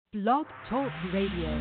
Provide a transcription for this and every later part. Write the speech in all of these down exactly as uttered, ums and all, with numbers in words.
Blog Talk Radio.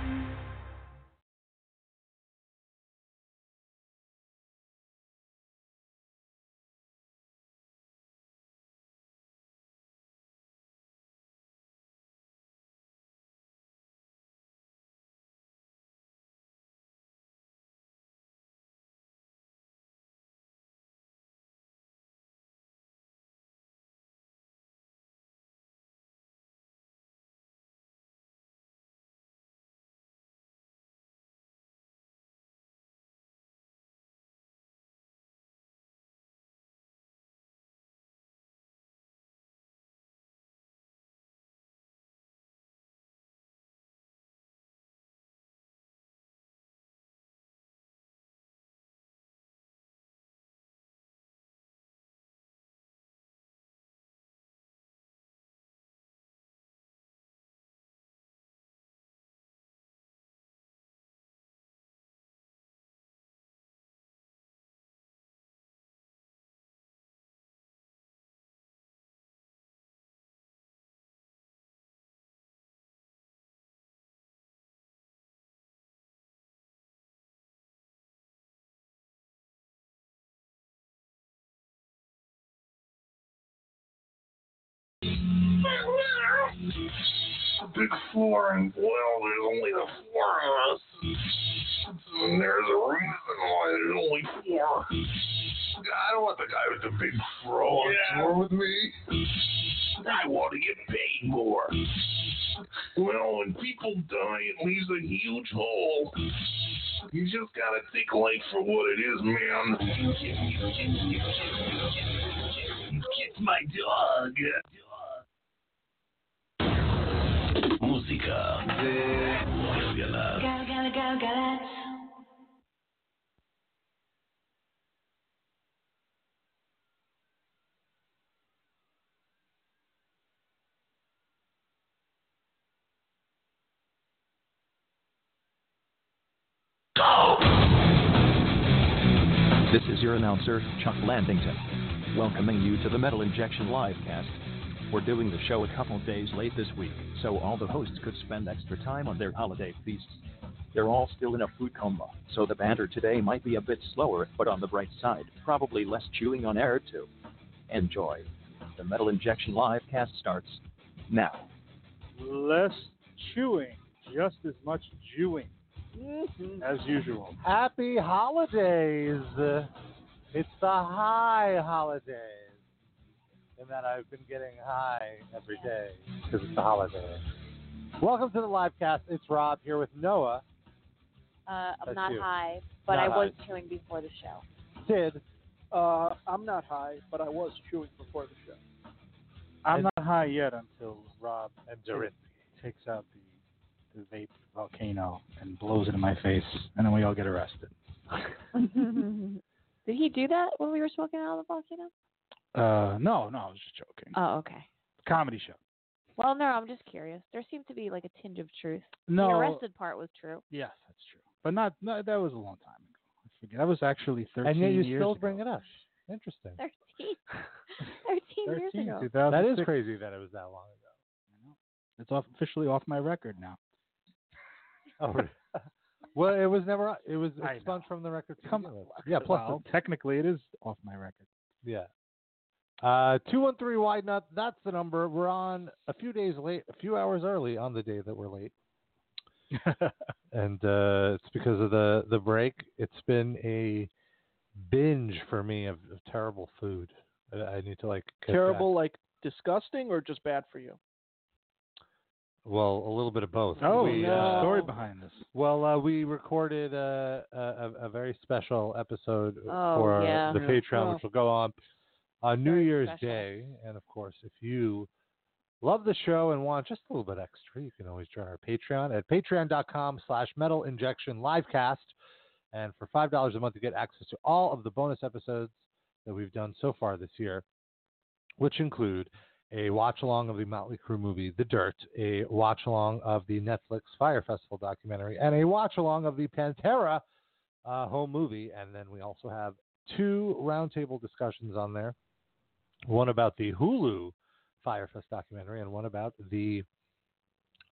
A big floor, and well, there's only the four of us. And there's a reason why there's only four. I don't want the guy with the big fro on Yeah. tour with me. I want to get paid more. Well, when people die, it leaves a huge hole. You just gotta take life for what it is, man. You kicked my dog. Música de Galar. Gal, gal, gal, galat. Go! This is your announcer, Chuck Landington, welcoming you to the Metal Injection Livecast. We're doing the show a couple days late this week, so all the hosts could spend extra time on their holiday feasts. They're all still in a food coma, so the banter today might be a bit slower, but on the bright side, probably less chewing on air too. Enjoy. The Metal Injection Livecast starts now. Less chewing, just as much chewing, Mm-hmm. as usual. Happy holidays. Uh, It's the high holidays. And that I've been getting high every day because it's the holiday. Welcome to the livecast. It's Rob here with Noah. Uh, I'm That's not you. high, but Not I was high. chewing before the show. Sid. Uh, I'm not high, but I was chewing before the show. I'm And- not high yet until Rob And Dorit. takes out the, the vape volcano and blows it in my face, and then we all get arrested. Did he do that when we were smoking out of the volcano? Uh, no, no, I was just joking. Oh, okay. Comedy show. Well, no, I'm just curious. There seemed to be like a tinge of truth. No. The arrested part was true. Yes, that's true. But not, no, that was a long time ago. I forget. That was actually thirteen And yet you years still ago. bring it up. Interesting. Thirteen. Thirteen years thirteen, ago. That is two thousand six. crazy that it was that long ago. It's off, officially off my record now. Oh, really? Well, it was never. It was I expunged know. from the record. to Come begin on. with. Yeah. Plus, Well, technically it is off my record. yeah. Uh, two one three wide nut. That's the number. We're on a few days late, a few hours early on the day that we're late, and uh, it's because of the the break. It's been a binge for me of, of terrible food. I, I need to like cut Terrible, back. like disgusting, or just bad for you? Well, a little bit of both. Oh, we, there's no. a story behind this. Well, uh, we recorded uh, a, a, a very special episode Oh, for yeah. the Yeah. Patreon, Oh. which will go on on New Very Year's special. Day. And of course, if you love the show and want just a little bit extra, you can always join our Patreon at patreon.com slash metal injection livecast. And for five dollars a month, you get access to all of the bonus episodes that we've done so far this year, which include a watch-along of the Motley Crue movie, The Dirt, a watch-along of the Netflix Fire Festival documentary, and a watch-along of the Pantera uh, home movie. And then we also have two roundtable discussions on there, one about the Hulu Firefest documentary and one about the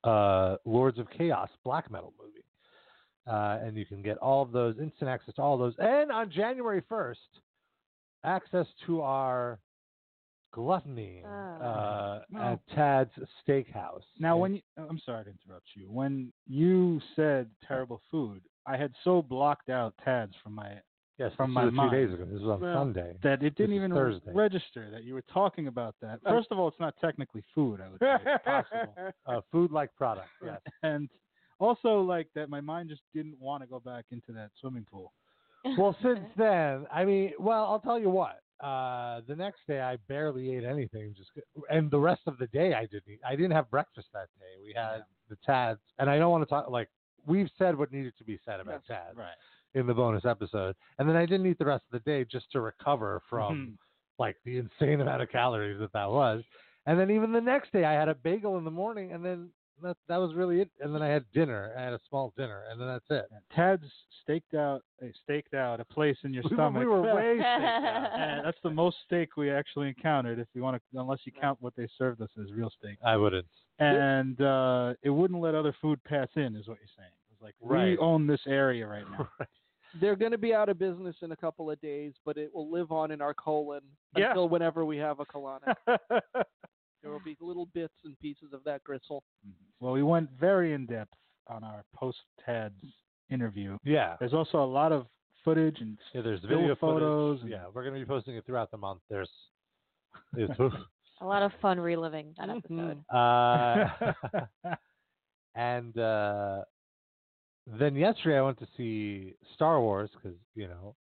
uh, Lords of Chaos black metal movie. Uh, and you can get all of those, instant access to all of those. And on January first, access to our gluttony Oh. uh, No. at Tad's Steakhouse. Now, And- when you, I'm sorry to interrupt you. When you said terrible food, I had so blocked out Tad's from my yes, from this my was a few mind. days ago. This was on Well, Sunday. that it didn't This is even Thursday. register that you were talking about that. I- First of all, it's not technically food. I would say it's possible, Uh, food-like product, yes. and also like that my mind just didn't want to go back into that swimming pool. Well, since then, I mean, well, I'll tell you what. Uh, the next day, I barely ate anything. Just and the rest of the day, I didn't eat. I didn't have breakfast that day. We had Yeah. the Tads, and I don't want to talk like we've said what needed to be said about Tads Right. in the bonus episode, and then I didn't eat the rest of the day just to recover from Mhm. like the insane amount of calories that that was. And then even the next day, I had a bagel in the morning, and then that that was really it. And then I had dinner. I had a small dinner, and then that's it. And Tad's staked out, uh, staked out a place in your We were- stomach. we were way staked out. And that's the most steak we actually encountered. If you want to, unless you count what they served us as real steak. I wouldn't. And uh, it wouldn't let other food pass in, is what you're saying. It's like we Right. own this area right now. They're going to be out of business in a couple of days, but it will live on in our colon Yeah. until whenever we have a colonic. There will be little bits and pieces of that gristle. Well, we went very in depth on our post Tad's interview. Yeah. There's also a lot of footage and Yeah, there's still video photos. Footage. and- Yeah, we're going to be posting it throughout the month. There's, it's, A lot of fun reliving that Mhm. episode. uh, and uh, then yesterday I went to see Star Wars because you know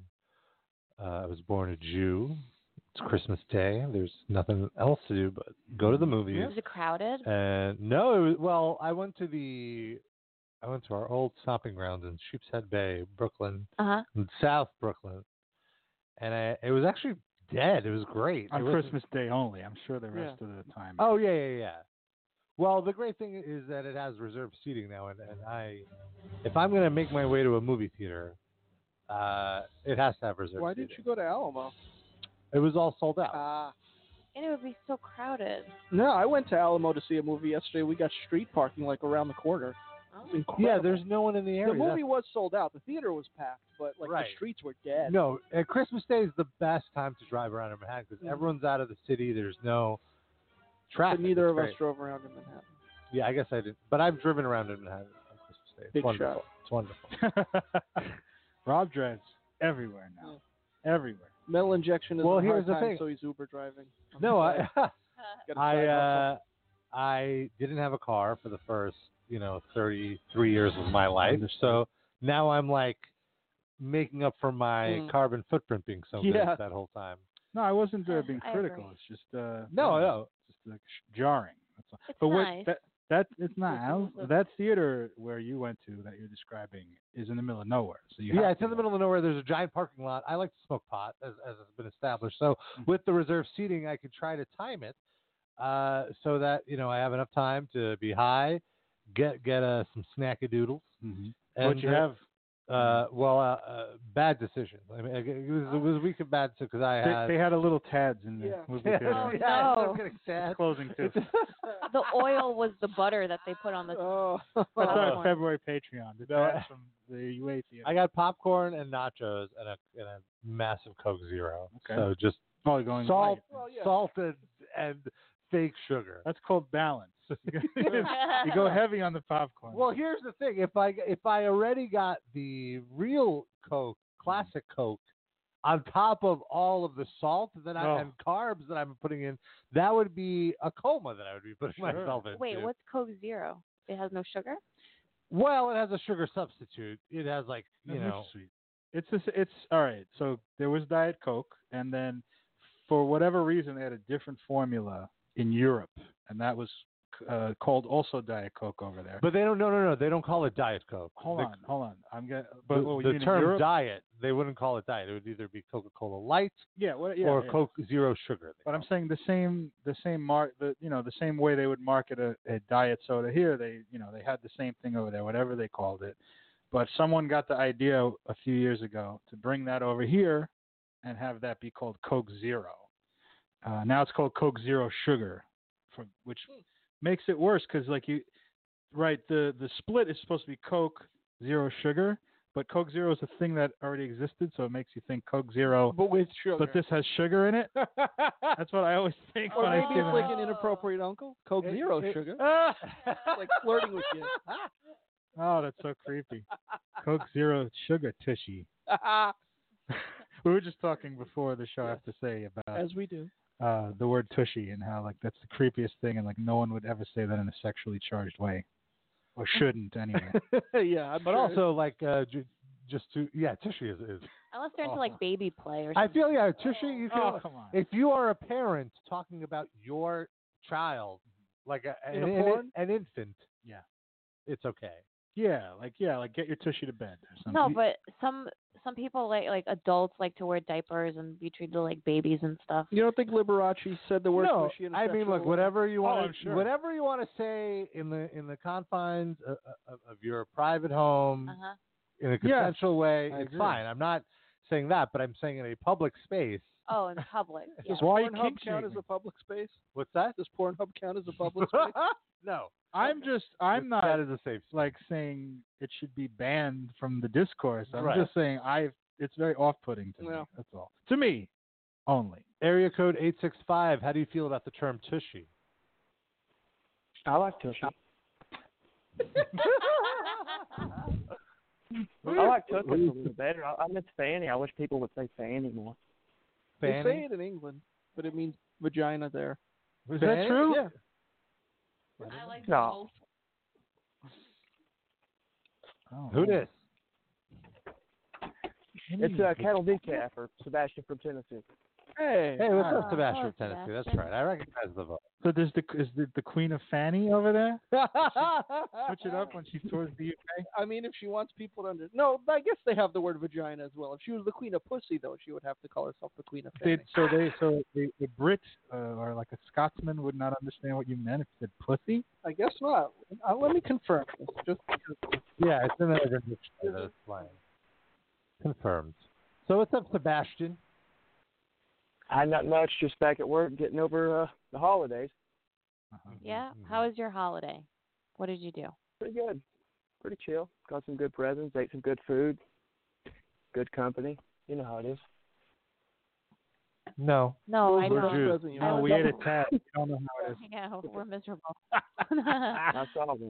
I, uh, I was born a Jew. It's Christmas Day. There's nothing else to do but go to the movies. Was it crowded? And no, it was, well, I went to the, I went to our old stomping grounds in Sheepshead Bay, Brooklyn, Uh huh. in South Brooklyn, and I, it was actually dead. It was great. on It wasn't- Christmas Day only. I'm sure the rest of the time. Oh yeah, yeah, yeah. Well, the great thing is that it has reserved seating now, and, and I, if I'm gonna make my way to a movie theater, uh, it has to have reserved. Why didn't seating. you go to Alamo? It was all sold out. Ah. And it would be so crowded. No, I went to Alamo to see a movie yesterday. We got street parking like around the corner. It was Oh. incredible. yeah, there's no one in the area. The That's- movie was sold out. The theater was packed, but like Right. the streets were dead. No, uh, Christmas Day is the best time to drive around in Manhattan because Mhm. everyone's out of the city. There's no but traffic. neither It's of us great. drove around in Manhattan. Yeah, I guess I did, but I've driven around in Manhattan on Christmas Day. It's Big wonderful. shot. It's wonderful. Rob drives everywhere now. Everywhere. Metal injection is Well, a here's hard the time, thing. so he's Uber driving. on No, the I side. Got a I side uh, hustle. I didn't have a car for the first you know thirty-three years of my life, Understood. so now I'm like making up for my Mm. carbon footprint being so Yeah. good that whole time. No, I wasn't uh, Yeah, being I critical. agree. It's just uh, No, you know, no. just like sh- jarring. That's all. It's but what nice. that that it's not Al. That theater where you went to that you're describing is in the middle of nowhere. So you Yeah, have it's to in the go. middle of nowhere. There's a giant parking lot. I like to smoke pot, as, as has been established. So Mhm. with the reserved seating, I could try to time it uh, so that you know I have enough time to be high, get get uh, some snackadoodles. Mhm. And What'd you uh, have? Uh, well, uh, uh, bad decisions. I mean, it was, it was a week of bad decisions because I They, had. they had a little Tads in the Yeah. movie Yeah, theater. Oh, yeah, no. I'm getting sad. It's closing too. The oil was the butter that they put on the. Oh. That's our popcorn. February Patreon. The No, Tads I- from the U A theater. I got popcorn and nachos and a, and a massive Coke Zero. Okay. So just oh, you're going salt, light. Well, yeah. salted and fake sugar. That's called balance. You go heavy on the popcorn. Well, here's the thing: if I if I already got the real Coke, classic Coke, on top of all of the salt that I Oh. and carbs that I'm putting in, that would be a coma that I would be putting Sure. myself in. Wait, what's Coke Zero? It has no sugar. Well, it has a sugar substitute. It has like you That's know. sweet. It's just, it's all right. So there was Diet Coke, and then for whatever reason they had a different formula in Europe, and that was uh, called also Diet Coke over there. But they don't. No, no, no. They don't call it Diet Coke. hold the, on, hold on. I'm getting. But The, what, you the mean in term Europe? diet, they wouldn't call it diet. It would either be Coca-Cola Light Yeah, what, yeah, or yeah. Coke Zero Sugar. they But I'm call saying the same, the same mark, the you know, the same way they would market a, a diet soda here. They, you know, they had the same thing over there, whatever they called it. But someone got the idea a few years ago to bring that over here and have that be called Coke Zero. Uh, now it's called Coke Zero Sugar, for which makes it worse because like you, right. The the split is supposed to be Coke Zero sugar, but Coke Zero is a thing that already existed, so it makes you think Coke Zero. But with sugar. But this has sugar in it. That's what I always think Or when I maybe see it's that. like an inappropriate uncle. Coke It- Zero it- sugar. Ah! Like flirting with you. Oh, that's so creepy. Coke Zero sugar tushy. We were just talking before the show, I have to say, about As we do. uh, the word tushy and how like that's the creepiest thing, and like no one would ever say that in a sexually charged way, or shouldn't anyway. Yeah, I'm But sure. also, like, uh, ju- just to, yeah, Tushy is, is. Unless they're into Awful. like baby play or I something. feel, yeah, Tushy, you can, Oh, come on. if you are a parent talking about your child, like a, In an, a an- porn? an infant, Yeah. it's okay. Yeah, like yeah, like get your tushy to bed or something. No, but some some people like like adults like to wear diapers and be treated like babies and stuff. You don't think Liberace said the word No, tushy in a I mean, sexual look, way? whatever you Oh, want, I'm sure. whatever you want to say in the in the confines of, of, of your private home Uh huh. in a consensual way, I it's agree. fine. I'm not saying that, but I'm saying in a public space. Oh, in public. Yeah. Does Why are you Pornhub kink count as shaming? a public space? What's that? Does Pornhub count as a public space? No, I'm just I'm not That is a safe. like saying it should be banned from the discourse. I'm Right. just saying I it's very off-putting to me. Yeah. That's all. To me, only. Area code eight six five. How do you feel about the term tushy? I like tushy. I like tushy a little better. I, I miss fanny. I wish people would say fanny more. They Fanny? say it in England, but it means vagina there. Is that that true? Yeah. I like No. Oh, Who man. dis? It's a cattle decaf for Sebastian from Tennessee. Hey. Hey, what's Oh, up, Sebastian hello, from Tennessee? That's Sebastian. right. I recognize the voice. So there's the is the, the Queen of Fanny over there? Switch it up when she tours the U K. I mean, if she wants people to under no, I guess they have the word vagina as well. If she was the queen of pussy, though, she would have to call herself the queen of They, fanny. so they so the, the Brit uh, or like a Scotsman would not understand what you meant if you said pussy. I guess not. Uh, let me confirm this, just because. Yeah, it's in the Urban Dictionary that it's slang. Confirmed. So what's up, Sebastian? I not much, just back at work getting over uh, the holidays. Yeah. How was your holiday? What did you do? Pretty good. Pretty chill. Got some good presents, ate some good food, good company. You know how it is. No. No, I What was know. the first present you I No, was we up- ate a tad. You don't know how it is. Yeah, we're miserable. I saw it.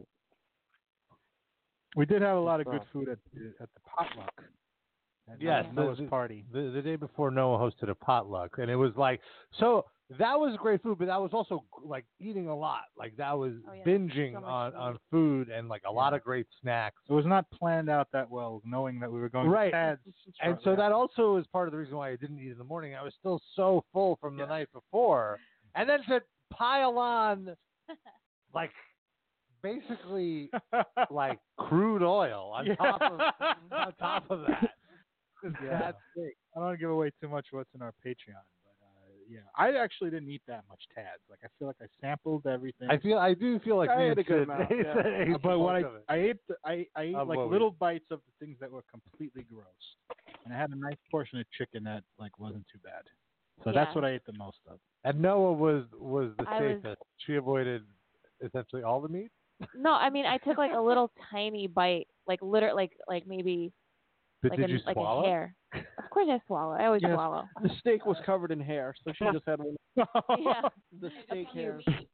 We did have a lot of good Wow. food at the, at the potluck. At Yes, Noah's the- party. The, the day before Noah hosted a potluck, and it was like, so that was great food, but that was also like eating a lot. Like that was Oh, yeah. binging So much on, food. on food and like a lot Yeah. of great snacks. It was not planned out that well, knowing that we were going Right. to Tad's. And so shortly that also is part of the reason why I didn't eat in the morning. I was still so full from the Yeah. night before. And then to pile on like basically after. like crude oil on Yeah. top of on top of that. Yeah. That's big. I don't want to give away too much of what's in our Patreon, but uh, yeah, I actually didn't eat that much Tad's. Like I feel like I sampled everything. I feel I do feel like I me ate and a good Sid amount, ate- yeah. ate Uh, but what I most of it. I ate the, I I ate Of like what we- little bites of the things that were completely gross, and I had a nice portion of chicken that like wasn't too bad. So that's Yeah. what I ate the most of. And Noah was was the I was- safest. She avoided essentially all the meat. No, I mean I took like a little tiny bite, like liter like like maybe But like did a you like swallow? a hair. Of course I swallow. I always Yes. swallow. The steak was covered in hair, so she just had one. Yeah. The steak Pure hairs. meat.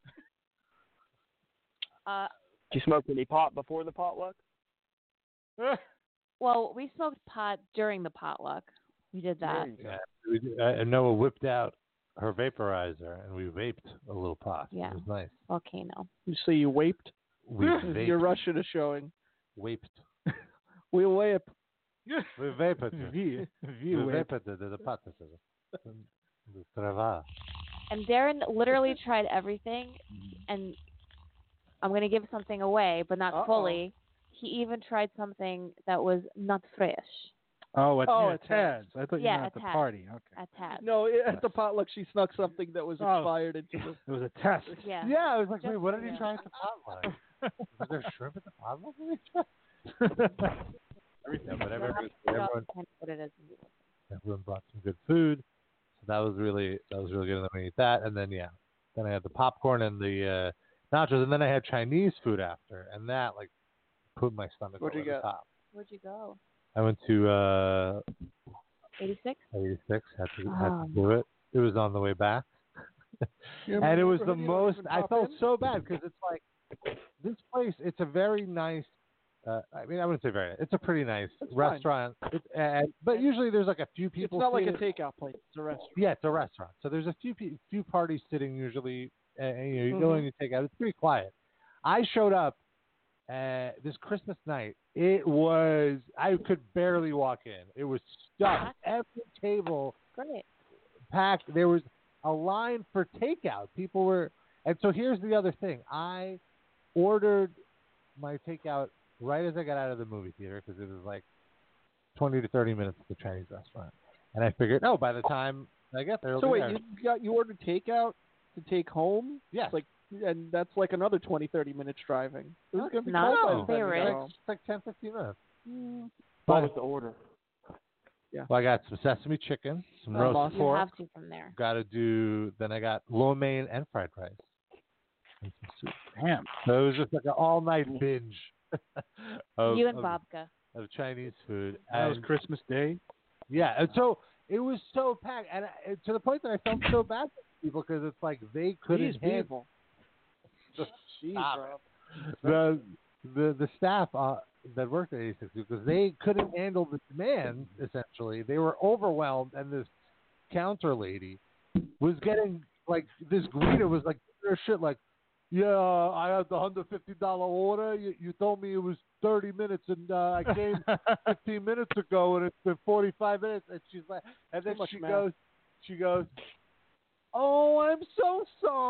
Uh, Did you smoke any pot before the potluck? well, we smoked pot during the potluck. We did that. Yeah. We did- uh, and Noah whipped out her vaporizer, and we vaped a little pot. Yeah. It was nice. Volcano. You say you waped? We vaped. Your Russian is showing. Vaped. We wape. We vaped. V, We V whip. vaped the, the pot. The trava. And Darren literally tried everything, and I'm gonna give something away, but not Uh-oh. fully. He even tried something that was not fresh Oh, at, Oh, yeah, at Tad's. I thought you Yeah, meant at at the Tad's. party. Okay. at Tad. No, it, at the potluck, she snuck something that was Oh. expired into the. It was a test. Yeah. Yeah, I was like, Just wait, what for did he you. try at the potluck? Was there shrimp at the potluck? What did he try? Everything, but You'll everyone, have to figure out everyone, kind of what it is. everyone brought some good food, so that was really that was really good. And then we ate that, and then yeah, then I had the popcorn and the uh, nachos, and then I had Chinese food after, and that like put my stomach Where'd over you the go? top. Where'd you go? I went to uh, eighty-six? eighty-six. Had to had Oh. to do it. It was on the way back, Yeah, and it was the neighborhood, you don't most. even I pop felt in? so bad because it's like this place. It's a very nice. Uh, I mean, I wouldn't say very nice. It's a pretty nice It's fine. restaurant. It, and, but usually there's like a few It's people. not like a seated- takeout place. It's a restaurant. Yeah, it's a restaurant. So there's a few pe- few parties sitting usually, and, and you know you go Mhm. and you take out. It's pretty quiet. I showed up uh, this Christmas night. It was I could barely walk in. It was stuffed. Every table Great. packed. There was a line for takeout. People were, and so here's the other thing. I ordered my takeout right as I got out of the movie theater because it was like twenty to thirty minutes to the Chinese restaurant, and I figured, oh, by the time I get there, it'll So be wait, there. you got you ordered takeout to take home? Yes. Like, and that's like another twenty, thirty minutes driving. It was gonna be Not cold by the No, time you serious. got It's home. like, it's like ten, fifteen minutes. What But was the order? well, I got some sesame chicken, some Oh, roast awesome. You pork. have to from there. Got to do. Then I got lo mein and fried rice and some soup. Damn. So it was just like an all-night binge of, You and of, Babka. of Chinese food. That was And- Christmas Day. Yeah, and so it was so packed, and I, to the point that I felt so bad for people because it's like they couldn't These handle people. Just Jeez, stop bro. the the the staff uh, that worked at eighty-six because they couldn't handle the demand. Essentially, they were overwhelmed, and this counter lady was getting like this greeter was like their shit like, yeah, I had the hundred fifty dollar order. You, you told me it was thirty minutes, and uh, I came fifteen minutes ago, and it's been forty five minutes. And she's like, and then Too much she math. goes, she goes. Oh, I'm so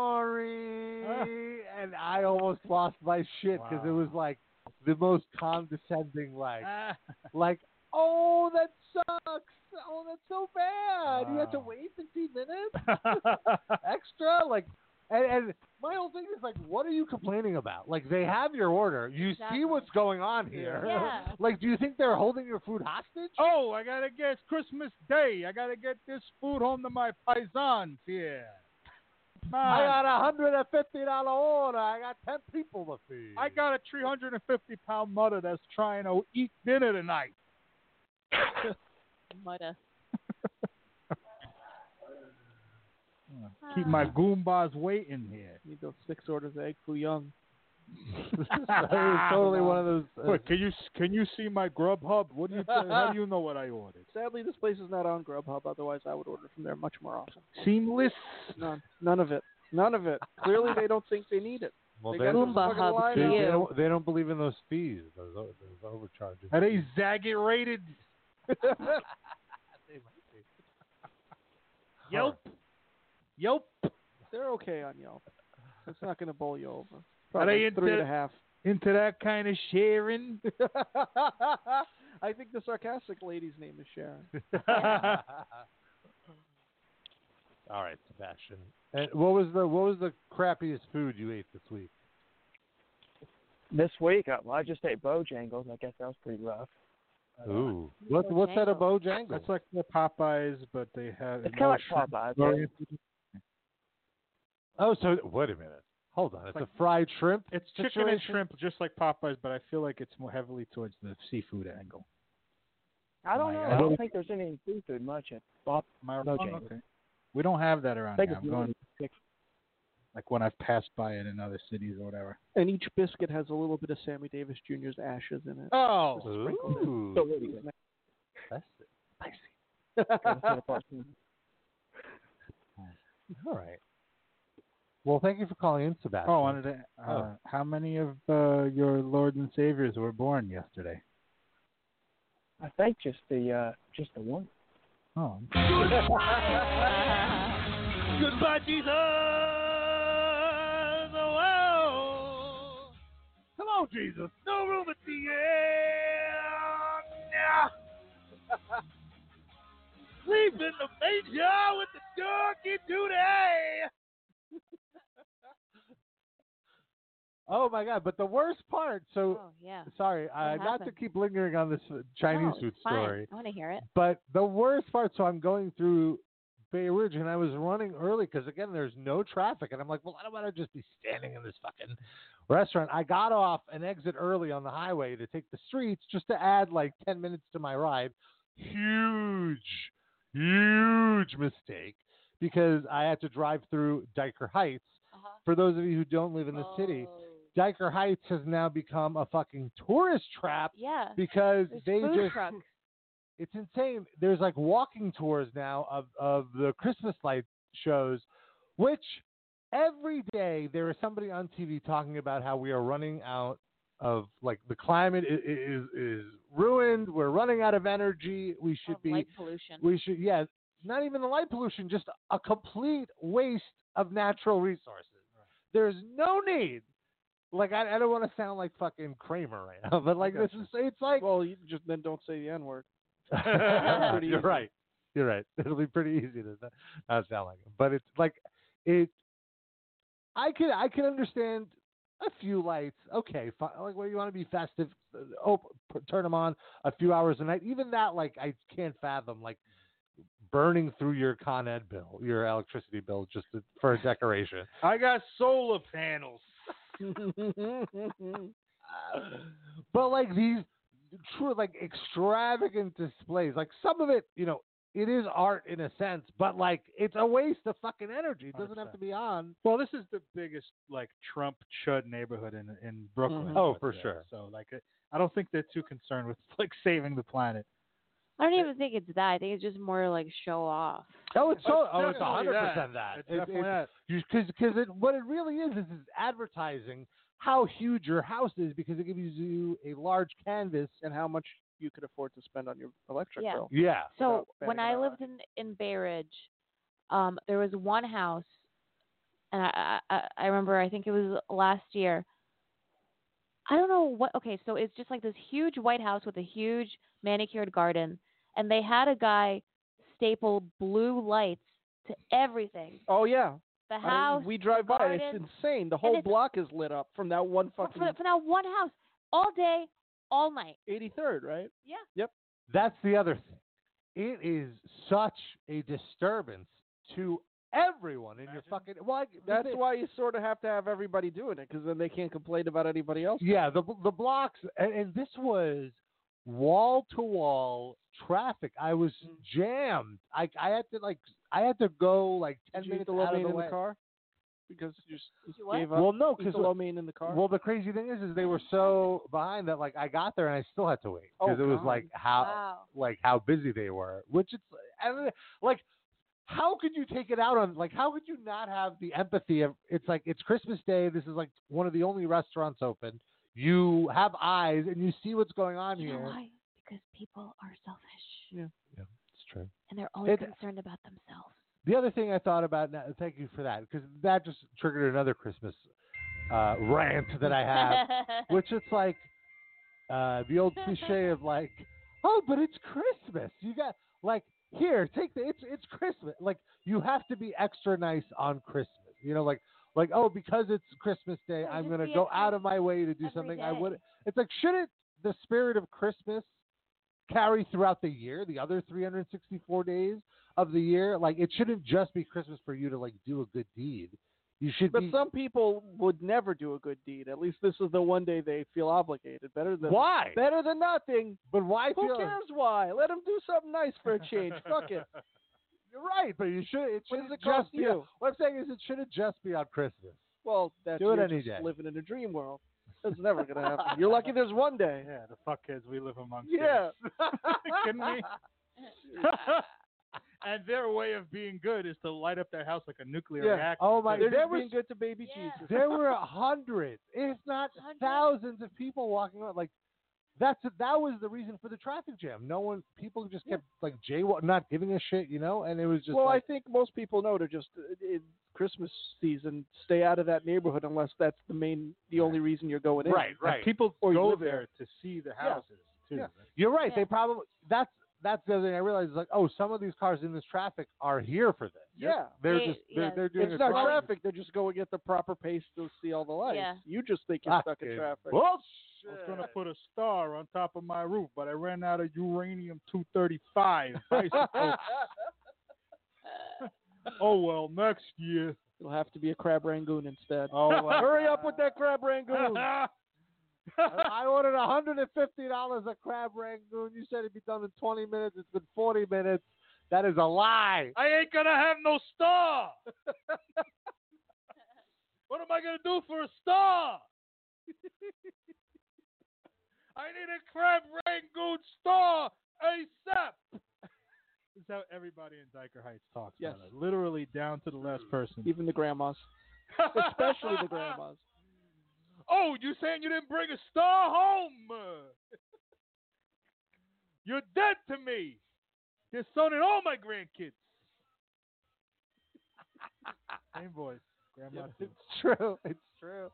sorry. And I almost lost my shit because it was like the most condescending, like, like, oh, that sucks. Oh, that's so bad. You had to Wow. wait fifteen minutes extra. Like, and, and my whole thing is like, what are you complaining about? Like, they have your order. You Exactly. see what's going on here. Yeah. Like, do you think they're holding your food hostage? Oh, I gotta get it's Christmas Day. I gotta get this food home to my paisans here. I Man, got a hundred and fifty dollar order. I got ten people to feed. I got a three hundred and fifty pound mother that's trying to eat dinner tonight. Mudda. Keep my Goombas waiting here. Need those six orders of egg foo young. It was totally one of those. Uh, Wait, can you can you see my Grubhub? What do you how do you know what I ordered? Sadly, this place is not on Grubhub. Otherwise, I would order from there much more often. Seamless. None, none of it. None of it. Clearly, they don't think they need it. well, They they, got don't, some Goomba fucking hub line they, to up. they you. don't. They don't believe in those fees. Those, o- those overcharges. Are they Zagat rated? They might be. Yelp. Yelp. They're okay on Yelp. It's not going to bowl you over. Are they Probably three and into- a half. Into that kind of sharing. I think the sarcastic lady's name is Sharon. All right, Sebastian. And what was the what was the crappiest food you ate this week? This week, I, well, I just ate Bojangles. I guess that was pretty rough. Ooh, what, what's that a Bojangles? That's like the Popeyes, but they have It's more kind of like shrimp Popeyes. oriented. Oh, so wait a minute. Hold on. It's like- a fried shrimp. It's chicken and situation? shrimp, just like Popeyes, but I feel like it's more heavily towards the seafood angle. I don't My know. God. I don't think there's any seafood much at Bob. Am I No wrong? Jangles. Okay. We don't have that I around think here. it's I'm going really- like when I've passed by it in other cities or whatever. And each biscuit has a little bit of Sammy Davis Junior's ashes in it. Oh, Sprinkled in. Ooh, So really good. that's it. Gotta set apart some- All right. Well, thank you for calling in, Sebastian. oh, I wanted to. Uh, Oh. How many of uh, your lords and saviors were born yesterday? I think just the uh, just the one. Oh, Goodbye, Jesus. Oh, hello, Jesus. No room at the end. Sleep in the manger with the turkey today. Oh my God! But the worst part. So Oh, yeah. sorry, uh, What not to happened? keep lingering on this uh, Chinese No, food it's fine. story. I want to hear it. But the worst part, so I'm going through Bay Ridge, and I was running early because, again, there's no traffic. And I'm like, well, I don't want to just be standing in this fucking restaurant. I got off an exit early on the highway to take the streets just to add like ten minutes to my ride. Huge, huge mistake because I had to drive through Diker Heights. Uh-huh. For those of you who don't live in the Oh. city, Diker Heights has now become a fucking tourist trap Yeah. because There's they food just trucks. it's insane. There's like walking tours now of, of the Christmas light shows, which every day there is somebody on T V talking about how we are running out of, like, the climate is is, is ruined. We're running out of energy. We should Of be light pollution. we should yeah, not even the light pollution, just a complete waste of natural resources. There's no need. Like, I, I don't want to sound like fucking Kramer right now, but like this is it's like Well, you just then don't say the N word. You're easy. right. You're right. It'll be pretty easy to not not sound like him. But it's like it. I could I could understand a few lights. Okay, fine. Like, well, you want to be festive? Oh, turn them on a few hours a night. Even that, like, I can't fathom like burning through your Con Ed bill, your electricity bill, just to, for a decoration. I got solar panels. But like these true like extravagant displays, like some of it, you know, it is art in a sense, but like it's a waste of fucking energy. It doesn't have to be on. Well, this is the biggest like Trump chud neighborhood in in Brooklyn. Mhm. Oh, I'd for say. sure. So like, it- I don't think they're too concerned with like saving the planet. I don't even think it's that. I think it's just more like show off. Oh, it's so. Oh, it's a definitely hundred that. percent that. It's It- definitely it's- that. Because because it what it really is is is advertising how huge your house is because it gives you a large canvas. And how much you could afford to spend on your electric Yeah. bill. Yeah. So without when batting I an lived in in Bay Ridge, um, there was one house, and I, I I remember I think it was last year. I don't know what. Okay, so it's just like this huge white house with a huge manicured garden, and they had a guy staple blue lights to everything. Oh yeah, The I mean, house, we drive the by. garden, It's insane. The whole it's- block is lit up from that one for, fucking for, for that one house, all day, all night. eighty-third, right? Yeah. Yep. That's the other thing. It is such a disturbance to everyone in your fucking. Well, I- That's the- why you sort of have to have everybody doing it, because then they can't complain about anybody else. Yeah, the the blocks, and, and this was wall to wall traffic. I was jammed. I I had to like I had to go like ten Did you eat minutes the lo out of mein the in way. the car? Because you just You what? gave up. Well, no, Eat because the lo mein in the car. well, the crazy thing is, is they were so behind that like I got there and I still had to wait Oh, because it was God. like how Wow. like how busy they were. Which it's and like how could you take it out on like how could you not have the empathy of it's like it's Christmas Day. This is like one of the only restaurants open. You have eyes and you see what's going on You know here. why? Because people are selfish, Yeah, it's true. and they're only It- concerned about themselves. The other thing I thought about, now, thank you for that, because that just triggered another Christmas uh, rant that I have, which it's like uh, the old cliche of like, oh, but it's Christmas. You got like here, take the it's it's Christmas. Like you have to be extra nice on Christmas. You know, like like oh, because it's Christmas Day, Yeah, I'm just gonna be go extra out of my way to do every something I day. would. It's like shouldn't the spirit of Christmas carry throughout the year, the other three hundred sixty-four days of the year? Like it shouldn't just be Christmas for you to like do a good deed. You should But be. some people would never do a good deed. At least this is the one day they feel obligated. Better than Why? better than nothing. But why Who feel? cares why? Let them do something nice for a change. Fuck it. You're right, but you should. It What shouldn't does it cost just be. you? What I'm saying is, it shouldn't just be on Christmas. Well, that's Do it you're any just day. living in a dream world. That's never gonna happen. You're lucky there's one day. Yeah, the fuck kids we live amongst. Yeah. Kidding me? And their way of being good is to light up their house like a nuclear Yeah. reactor. Oh my! They're There just was being good to baby Yeah. Jesus. there were hundreds, if not Hundreds. thousands, of people walking around. Like that's that was the reason for the traffic jam. No one, people just kept like jaywalk, not giving a shit, you know. And it was just well, like, I think most people know to just uh, in Christmas season stay out of that neighborhood unless that's the main, the only reason you're going in. right, And right. people Or you go live there to see the Yeah. houses too. Yeah. You're right. Yeah. They probably that's that's the other thing I realized is like, oh, some of these cars in this traffic are here for this. Yeah. They're They- just they're, yeah. they're doing It's a not drive. traffic. They're just going at the proper pace to see all the lights. Yeah. You just think you're stuck in Fucking traffic. bullshit. I was gonna put a star on top of my roof, but I ran out of uranium two thirty-five. Bicycle. Oh well, next year. It'll have to be a crab rangoon instead. Oh, my hurry God. up with that crab rangoon! I ordered one hundred fifty dollars a crab rangoon. You said it'd be done in twenty minutes. It's been forty minutes. That is a lie. I ain't gonna have no star. What am I gonna do for a star? I need a crab rangoon star ASAP. This is how everybody in Diker Heights talks. Yes. about it. Literally down to the last person. Even the grandmas, especially the grandmas. Oh, you saying you didn't bring a star home? You're dead to me. You're soning all my grandkids. Same voice. Grandma Yep, too. it's true. It's true.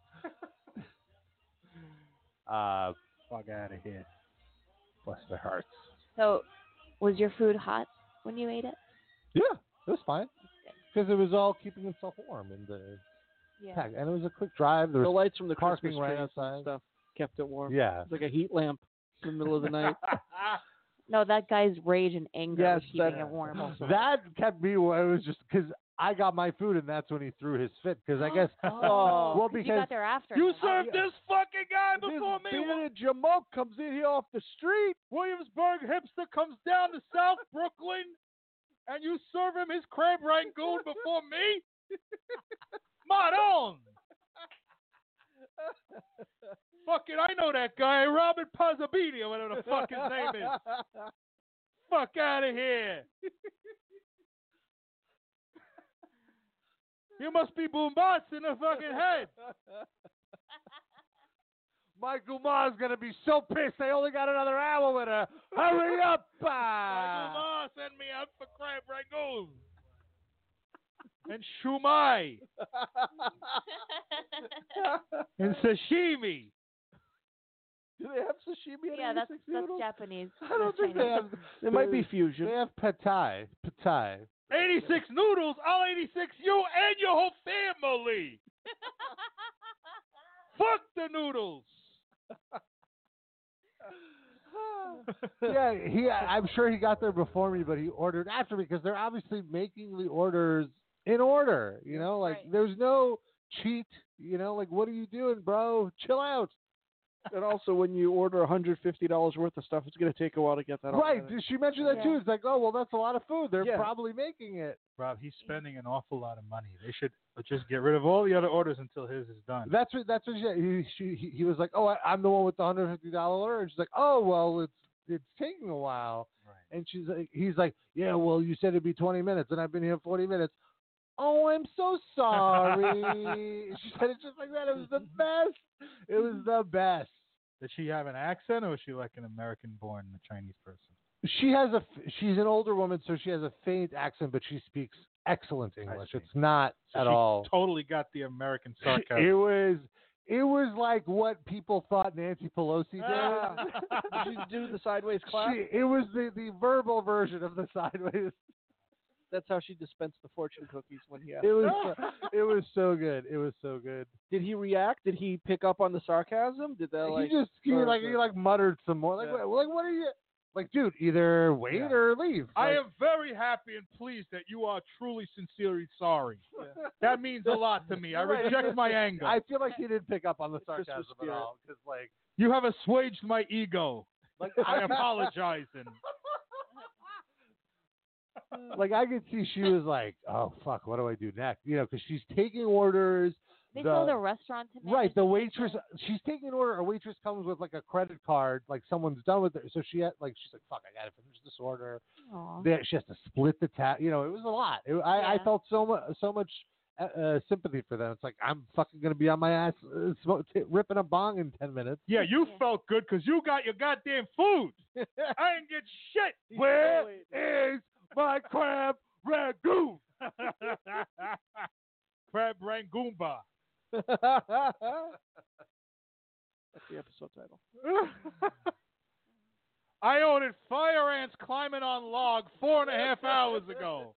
uh, Fuck out of here. bless their hearts. So, was your food hot when you ate it? Yeah, it was fine because it was all keeping itself warm in the Yeah. pack, and it was a quick drive. There The was lights from the parking Christmas right trees and outside. stuff kept it warm. Yeah. It's like a heat lamp in the middle of the night. No, that guy's rage and anger Yes, was keeping that- it warm. That kept me. It was just because I got my food, and that's when he threw his fit. Because I guess, Oh, well, 'cause you because got there after. You him. served yeah. this fucking guy This before me. bearded jamoke comes in here off the street. Williamsburg hipster comes down to South Brooklyn, and you serve him his crab rangoon before me? Madon! Fucking, I know that guy, Robert Pozzabini, or whatever the fuck his name is. Fuck out of here. You must be Boombas in the fucking head. Michael Ma's gonna be so pissed. They only got another hour with her. Hurry up! Michael Ah. Ma send me out for crab rangoon. And shumai. And sashimi. Do they have sashimi? At Yeah, that's eighty-six that's noodles? Japanese. I don't That's think they Chinese. have. It might be fusion. They have pad thai. Pad thai. eighty-six noodles, I'll eighty-six you and your whole family. Fuck the noodles. Yeah, he. I'm sure he got there before me, but he ordered after me because they're obviously making the orders in order. You know, like Right. there's no cheat. You know, like what are you doing, bro? Chill out. And also, when you order one hundred fifty dollars worth of stuff, it's going to take a while to get that all Right? together. Did she mention that too? Yeah. It's like, oh well, that's a lot of food. They're Yeah. probably making it. Rob, he's spending an awful lot of money. They should just get rid of all the other orders until his is done. That's what. That's what she. He, she, he, he was like, oh, I, I'm the one with the one hundred fifty dollar order, and she's like, oh well, it's it's taking a while. Right. And she's like, he's like, yeah, well, you said it'd be twenty minutes, and I've been here forty minutes. Oh, I'm so sorry. She said it just like that. It was the best. It was the best. Did she have an accent, or was she like an American-born Chinese person? She has a. She's an older woman, so she has a faint accent, but she speaks excellent English. see. It's not So at she all. totally got the American sarcasm. It was. It was like what people thought Nancy Pelosi did. Did you do the sideways clap? She, it was the, the verbal version of the sideways. That's how she dispensed the fortune cookies when he asked. It was it was so good. It was so good. Did he react? Did he pick up on the sarcasm? Did that like he just he or- like he like muttered some more. Like Yeah. what, like what are you like, dude? Either wait Yeah. or leave. I Like, am very happy and pleased that you are truly, sincerely sorry. That means a lot to me. I Right. reject my anger. I feel like he didn't pick up on the Christmas sarcasm at spirit. all. Because like You have assuaged my ego. like I apologize. And like I could see she was like, oh fuck, what do I do next? You know, because she's taking orders. They the- told the restaurant to manage Right, the it. waitress. She's taking an order. A waitress comes with like a credit card, like someone's done with it. So she had like she's like, "Fuck, I gotta finish this order." Aw. They, she has to split the tab. You know, it was a lot. It, I, I Yeah. felt so much, so much uh, uh, sympathy for them. It's like I'm fucking gonna be on my ass, uh, smoke, t- ripping a bong in ten minutes. yeah, you Yeah. felt good because you got your goddamn food. I didn't get shit. He's Where still waiting. is my crab rangoon? Crab rangoomba. That's the episode title. I ordered fire ants climbing on log four and a half hours ago.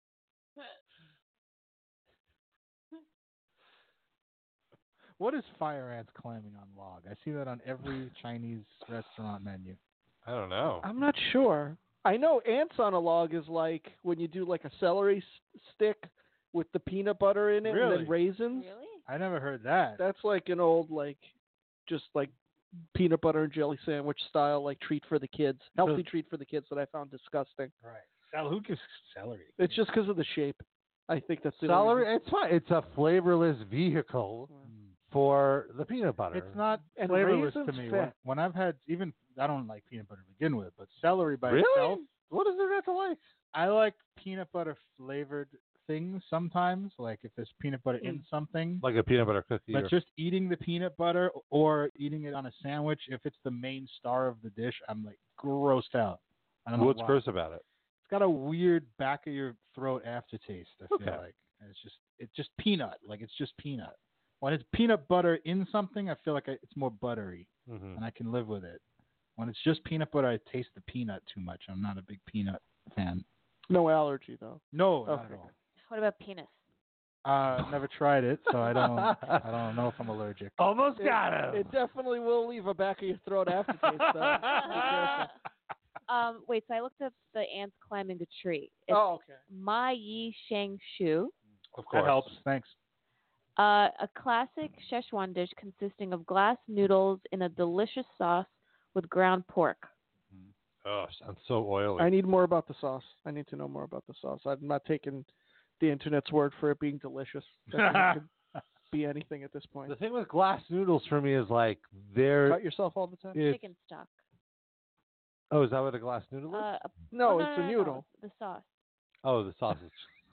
What is fire ants climbing on log? I see that on every Chinese restaurant menu. I don't know. I'm not sure. I know ants on a log is like when you do like a celery s- stick with the peanut butter in it and Really? then raisins. Really? I never heard that. That's like an old like, just like peanut butter and jelly sandwich style like treat for the kids, healthy So- treat for the kids that I found disgusting. Right. Cel- who gives celery? It's just because of the shape. I think that's the only Celery, reason. it's fine. It's a flavorless vehicle for the peanut butter. It's not And flavorless to raisins me. fit. When, when I've had even I don't like peanut butter to begin with, but celery by Really? itself, What is there not to like? I like peanut butter flavored things sometimes. Like if there's peanut butter in something, Like a peanut butter cookie. but or- just eating the peanut butter or eating it on a sandwich, if it's the main star of the dish, I'm like grossed out. I don't know What's why. gross about it? It's got a weird back of your throat aftertaste. I feel Okay. like and it's just it's just peanut. Like it's just peanut. When it's peanut butter in something, I feel like I, it's more buttery, Mm-hmm. and I can live with it. When it's just peanut butter, I taste the peanut too much. I'm not a big peanut fan. No allergy though. No, not Okay. at all. What about penis? Uh, never tried it, so I don't. I don't know if I'm allergic. Almost It, got him. it definitely will leave a back of your throat aftertaste though. Be careful. um, wait, so I looked up the ants climbing a tree. It's Oh, okay. Ma Yi Sheng Shu, Of That helps. Thanks. uh, a classic Szechuan dish consisting of glass noodles in a delicious sauce with ground pork. Oh, sounds so oily. I need more about the sauce. I need to know more about the sauce. I'm not taking the internet's word for it being delicious. That could be anything at this point. The thing with glass noodles for me is like they're. Cut yourself all the time? It's, Chicken stock. oh, is that what a glass noodle is? Uh, No, oh, it's a no, noodle. The sauce. oh, the sausage.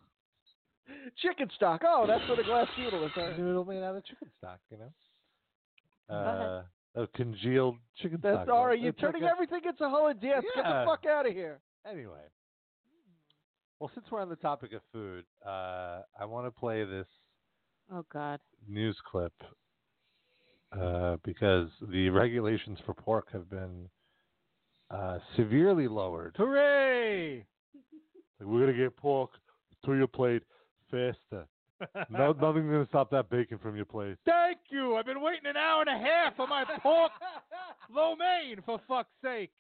Chicken stock. Oh, that's what a glass noodle is. A noodle made out of chicken stock, you know. ahead. Uh, a congealed chicken That's stock. all right. You're It's like turning a- everything into holiday dance. Get Yeah. the fuck out of here. Anyway, well, since we're on the topic of food, uh, I want to play this Oh God. news clip uh, because the regulations for pork have been uh, severely lowered. Hooray! Like, we're gonna get pork to your plate faster. No, nothing's gonna stop that bacon from your plate. Thank you. I've been waiting an hour and a half for my pork lo mein, for fuck's sake.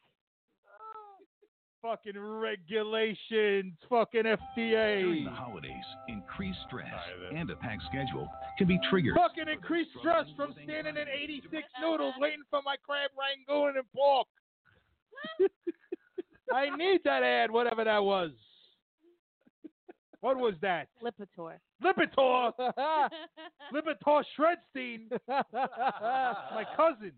Fucking regulations, fucking F D During A. the holidays, increased stress and a packed schedule can be triggers. Fucking increased stress from standing in eighty-six noodles waiting for my crab rangoon and pork. I need that ad, whatever that was. What was that? Lipitor. Lipitor. Lipitor Shredstein. My cousin.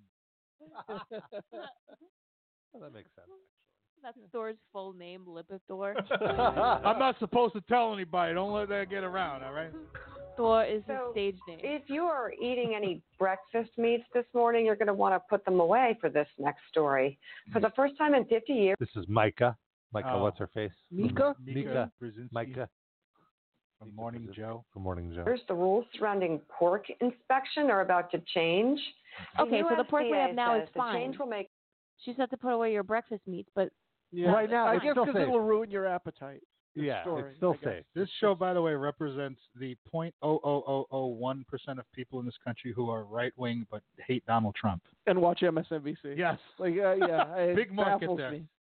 Oh, that makes sense. That store's full name, Lipitor. I'm not supposed to tell anybody. Don't let that get around, all right? Thor is his So, stage name. If you are eating any breakfast meats this morning, you're going to want to put them away for this next story. For the first time in fifty years, This is Micah. Micah, Oh. what's her face? Mika? Mika. Brzezinski Micah from Morning Joe. from Morning Joe. the rules surrounding pork inspection are about to change. Okay, so the pork we have U S D A now is says the fine. change will make She said to put away your breakfast meats, but Yeah. Right now, I it's guess still because safe. it'll ruin your appetite. the Yeah, story, it's still I guess. safe. This show, by the way, represents the zero point zero zero zero zero one percent of people in this country who are right wing but hate Donald Trump. And watch M S N B C. Yes. Like, uh, yeah. It Big market baffles there. me.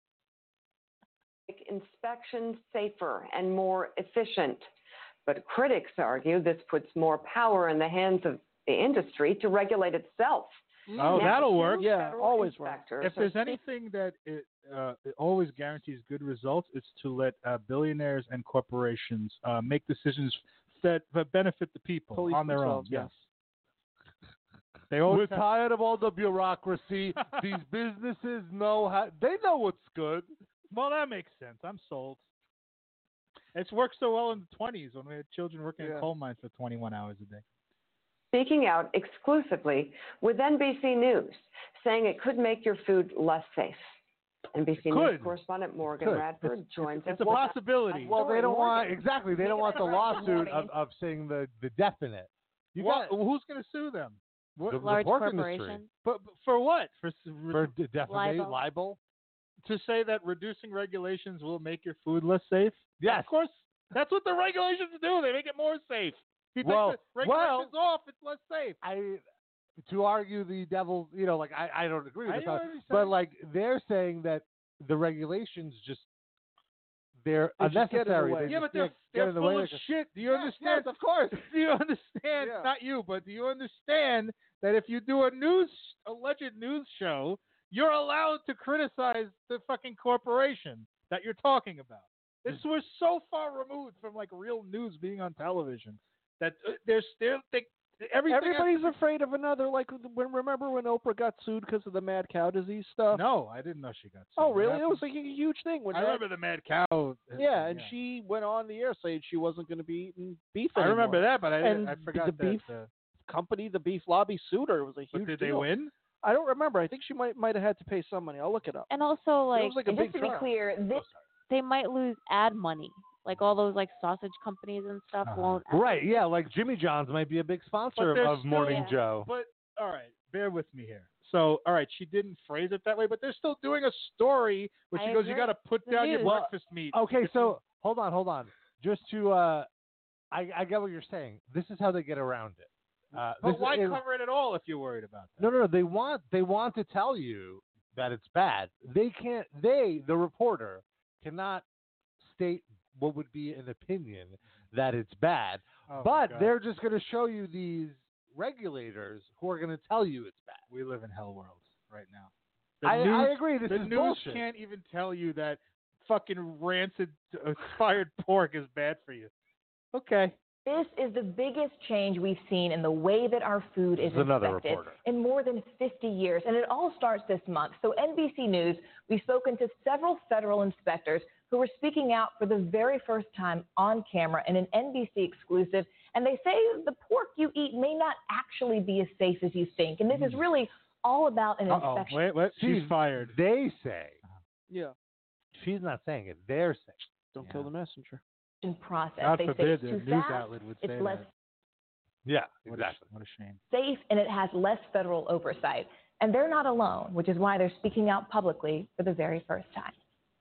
inspections safer and more efficient. But critics argue this puts more power in the hands of the industry to regulate itself. Oh, Now, that'll two work. Yeah, federal always works. inspectors If are there's anything that it, uh, it always guarantees good results, it's to let uh, billionaires and corporations uh, make decisions that, that benefit the people Police on their themselves, own. yeah. Yes. They always We're have- tired of all the bureaucracy. These businesses know how. They know what's good. Well, that makes sense. I'm sold. It's worked so well in the twenties when we had children working Yeah. in coal mines for twenty-one hours a day. speaking out exclusively with N B C News, saying it could make your food less safe. N B C News Could. correspondent Morgan Could. Radford joins It's us. a with possibility. a Well, they story. don't want Morgan. exactly. They don't Make want it the a record lawsuit of, morning. of saying the the definite. You What, got who's going to sue them? the, the large pork corporation. industry But, but for what? For, s- for d- defamation, Libel. libel. to say that reducing regulations will make your food less safe? Yes. Of course. That's what the regulations do. They make it more safe. If you Well, take the regulations well- off, it's less safe. I to argue the devil's, you know, like I, I don't agree with I this, know what you're but saying. like they're saying that the regulations just they're They just get in the unnecessary. way. They Yeah, just but they're, get they're in the full way. of They just- shit. Do you Yes, understand? yes, of course. Do you understand? Yeah. Not you, but do you understand that if you do a news alleged news show, you're allowed to criticize the fucking corporation that you're talking about? This we're so far removed from like real news being on television that uh, there's still they, everything. Everybody's afraid of another. Like when remember when Oprah got sued because of the mad cow disease stuff? No, I didn't know she got sued. Oh, What really? It happened? was like a huge thing. When I that- remember the mad cow. uh, Yeah, and she went on the air saying she wasn't going to be eating beef I anymore. remember that, but I didn't, and I forgot the that. beef uh, company, the beef lobby, sued her. It was a but huge did they deal. win? I don't remember. I think she might might have had to pay some money. I'll look it up. And also, like, it was like a And big just to be trial. clear, this they might lose ad money. Like all those like sausage companies and stuff Uh-huh. won't. Right, yeah, like Jimmy John's might be a big sponsor they're of Morning still- Joe. But all right, bear with me here. So, all right, she didn't phrase it that way, but they're still doing a story where she I goes, "You agree. got to put The down your news. Well, breakfast meat." Okay, If so hold on, hold on. Just to, uh, I, I get what you're saying. This is how they get around it. Uh, But this why is, cover it at all if you're worried about that? No, no, no. They want they want to tell you that it's bad. They can't. They, the reporter, cannot state what would be an opinion that it's bad. Oh, my but God. they're just going to show you these regulators who are going to tell you it's bad. We live in hell world right now. The I, news, I agree. This the is news bullshit. can't even tell you that fucking rancid expired pork is bad for you. Okay. This is the biggest change we've seen in the way that our food is This is another inspected reporter. in more than fifty years, and it all starts this month. So N B C News, we've spoken to several federal inspectors who were speaking out for the very first time on camera in an N B C exclusive, and they say the pork you eat may not actually be as safe as you think, and this is really all about an Uh-oh. inspection. Wait, wait. She's See, fired. They say. Yeah. She's not saying it. They're saying. Don't Yeah. kill the messenger. Process. God they say forbid it's the too news fast, outlet would it's say less that. Yeah, What a, exactly. what a shame. safe, and it has less federal oversight. And they're not alone, which is why they're speaking out publicly for the very first time.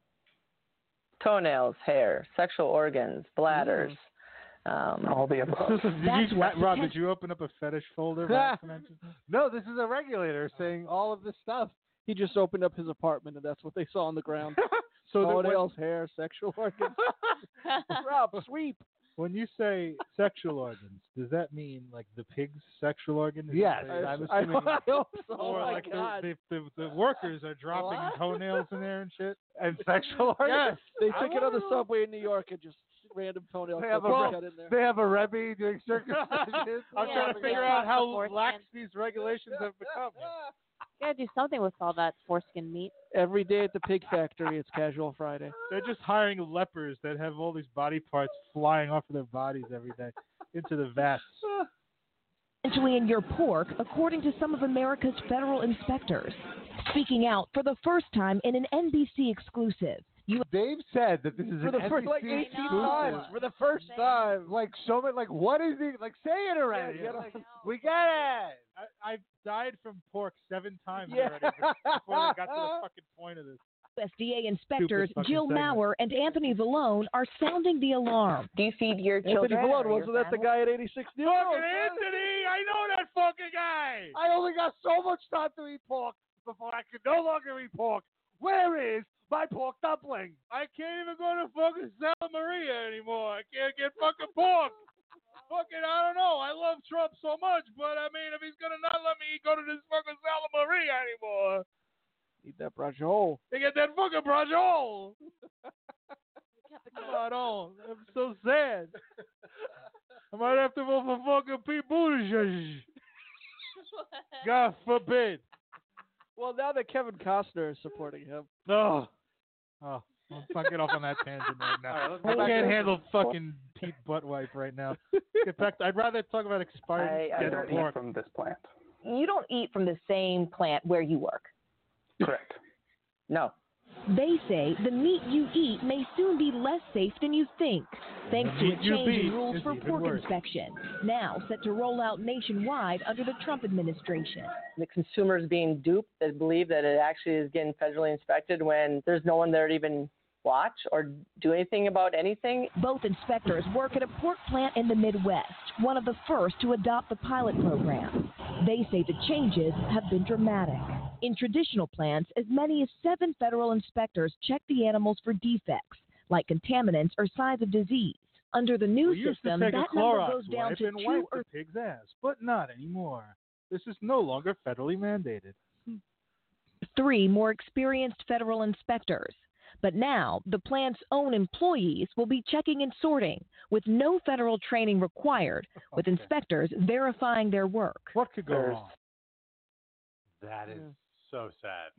Toenails, hair, sexual organs, bladders, um, all the above. Did That's you, what Rob, the did you open up a fetish folder? by accident? No, this is a regulator saying all of this stuff. He just opened up his apartment, and that's what they saw on the ground. So that when, Toenails, hair, sexual organs. Rob, sweep. when you say sexual organs, does that mean like the pig's sexual organ? Is Yes. that- I, I'm I, assuming. I hope so. or Oh, my like the, God. the, the, the workers are dropping What? toenails in there and shit. And sexual organs. Yes. They I took it on the wanna know. subway in New York and just random toenails. They have a got rep- in there. They have a Rebbe doing circumcision. I'm Yeah, trying to but figure yeah, out how foreskin. lax these regulations have become. You gotta do something with all that foreskin meat. Every day at the pig factory, it's Casual Friday. They're just hiring lepers that have all these body parts flying off of their bodies every day into the vats. Essentially in your pork, according to some of America's federal inspectors. Speaking out for the first time in an N B C exclusive. You They've said that this is For an the first, like N B C eighteen exclusive. times. For the first time. Like so many. Like what is he? Like say it already. Yeah, Like, yeah. we get it. I, I've died from pork seven times Yeah. already before we got to the fucking point of this. U S D A inspectors fucking Jill segment. Maurer and Anthony Vallone are sounding the alarm. Do you feed your Anthony children? Vallone, or wasn't your that the family? guy at eighty-six News? Fucking Anthony! I know that fucking guy! I only got so much time to eat pork before I could no longer eat pork. Where is my pork dumpling? I can't even go to fucking Santa Maria anymore. I can't get fucking pork. Fucking, I don't know. I love Trump so much, but I mean, if he's gonna not let me go to this fucking Santa Maria anymore, Eat that brajol. they get that fucking brajol. I don't. I'm so sad. I might have to vote for fucking Pete Buttigieg. God forbid. Well, now that Kevin Costner is supporting him. No. Oh, I'm fucking off on that tangent right now. All right, let's I get back can't to- handle fucking Pete butt wipe right now. Get back to, I'd rather talk about expired I, I dead don't pork. eat from this plant. You don't eat from the same plant where you work. Correct. No. They say the meat you eat may soon be less safe than you think, thanks The to a meat you change beat in rules is for even pork worse. inspection, now set to roll out nationwide under the Trump administration. The consumer's being duped that believe that it actually is getting federally inspected when there's no one there to even watch or do anything about anything. Both inspectors work at a pork plant in the Midwest, one of the first to adopt the pilot program. They say the changes have been dramatic. In traditional plants, as many as seven federal inspectors check the animals for defects, like contaminants or signs of disease. Under the new We used to system, take that a number Clorox goes down wipe to and two wipe or the pig's ass, but not anymore. This is no longer federally mandated. three more experienced federal inspectors. But now, the plant's own employees will be checking and sorting, with no federal training required, with inspectors verifying their work. What could go There's- wrong? That is so sad.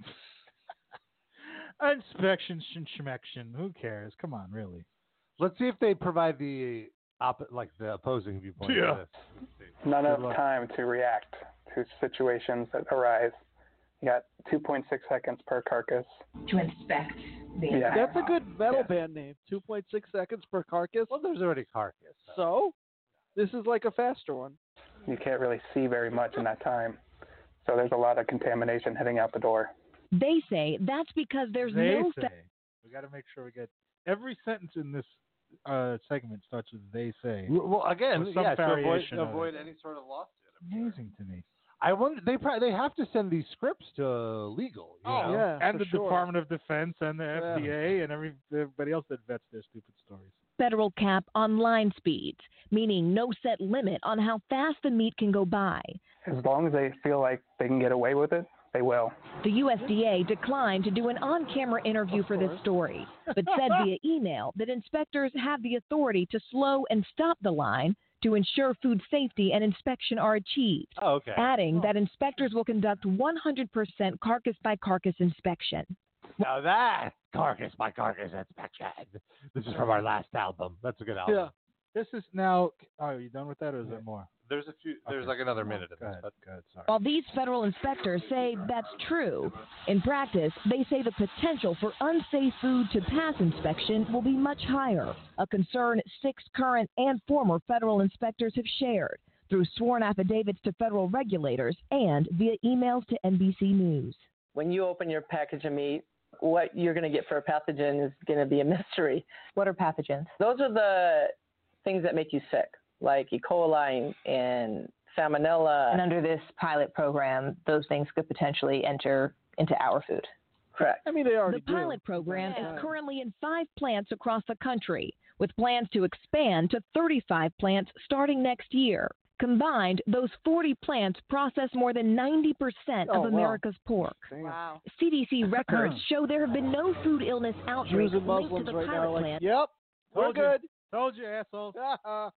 Inspection, schmection. Who cares? Come on, really. Let's see if they provide the op- like the opposing viewpoint. Yeah. To this. Let's see. Not Good enough luck. time to react to situations that arise. You got two point six seconds per carcass. To inspect the Yeah. entire That's a good metal band name. two point six seconds per carcass. Well, there's already carcass. So, this is like a faster one. You can't really see very much in that time. So there's a lot of contamination heading out the door. They say that's because there's They no say. We got to make sure we get every sentence in this uh, segment starts with "they say." Well, again, Or some yeah, to avoid, variation of avoid it. any sort of lawsuit. Amazing to me. I wonder they probably they have to send these scripts to legal. You Oh, know? yeah, and for the sure. Department of Defense and the Yeah. F D A and every everybody else that vets their stupid stories. federal cap on line speeds, meaning no set limit on how fast the meat can go by. As long as they feel like they can get away with it, they will. The U S D A declined to do an on-camera interview for this story, but said via email that inspectors have the authority to slow and stop the line to ensure food safety and inspection are achieved, Oh, okay. adding that inspectors will conduct one hundred percent carcass-by-carcass inspection. Now that carcass by carcass inspection. This is from our last album. That's a good album. Yeah. This is now. Oh, are you done with that, or is there more? There's a few. There's Okay. like another minute of Go this. ahead. But Go ahead. Sorry. While these federal inspectors say that's true, in practice, they say the potential for unsafe food to pass inspection will be much higher, a concern six current and former federal inspectors have shared through sworn affidavits to federal regulators and via emails to N B C News. When you open your package of meat, what you're going to get for a pathogen is going to be a mystery. What are pathogens? Those are the things that make you sick, like E. coli and salmonella. And under this pilot program, those things could potentially enter into our food. Correct. I mean, they already The pilot do. program Yeah. is currently in five plants across the country, with plans to expand to thirty-five plants starting next year. Combined, those forty plants process more than ninety percent Oh, of wow. America's pork. Damn. C D C records show there have been no food illness outbreaks Jews and linked to Muslims the right pilot now are like, plant. yep, we're Told you. good. Told you, assholes. Uh,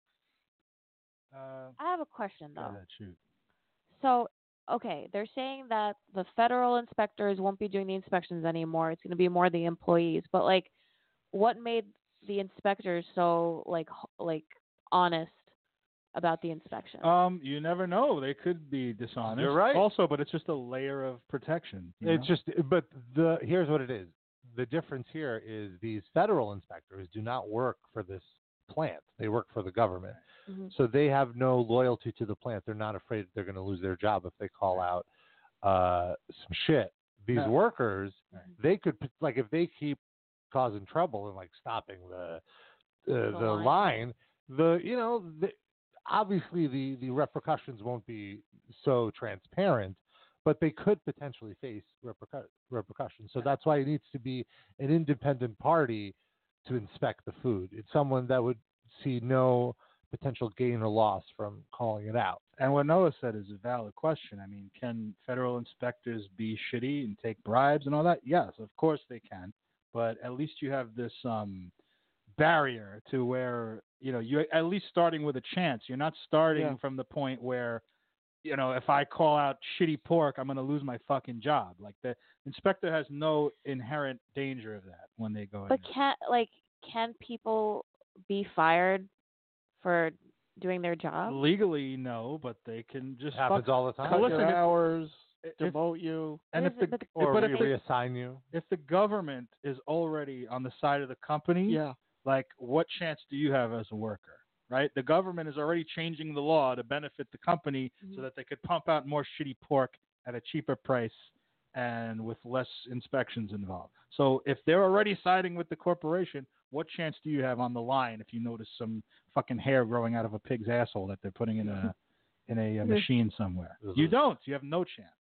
Uh, I have a question go though. ahead, shoot. So, okay, they're saying that the federal inspectors won't be doing the inspections anymore. It's going to be more the employees. But like, what made the inspectors so like h- like honest about the inspection? Um, you never know. They could be dishonest. You're right. Also, but it's just a layer of protection. you it's know? just. But the here's what it is. The difference here is these federal inspectors do not work for this plant. They work for the government. Mhm. So they have no loyalty to the plant. They're not afraid they're going to lose their job if they call out uh, some shit. These No. workers, they could p- like if they keep causing trouble and like stopping the uh, the line. line, the you know the, obviously the the repercussions won't be so transparent, but they could potentially face repercu- repercussions. So that's why it needs to be an independent party to inspect the food. It's someone that would see no potential gain or loss from calling it out. And what Noah said is a valid question. I mean, can federal inspectors be shitty and take bribes and all that? Yes, of course they can. But at least you have this um, barrier to where, you know, you're at least starting with a chance. You're not starting Yeah. from the point where, you know, if I call out shitty pork, I'm going to lose my fucking job. Like the inspector has no inherent danger of that when they go in. But can like can people be fired for doing their job? Legally, no, but they can just Happens fuck- all the time. But Cut listen, your if- hours, if- demote you. and What if is it? the But Or but we if the, reassign you. if the government is already on the side of the company, Yeah. like what chance do you have as a worker, right? The government is already changing the law to benefit the company so that they could pump out more shitty pork at a cheaper price and with less inspections involved. So if they're already siding with the corporation, what chance do you have on the line if you notice some fucking hair growing out of a pig's asshole that they're putting in a in a, a machine somewhere? You don't. You have no chance.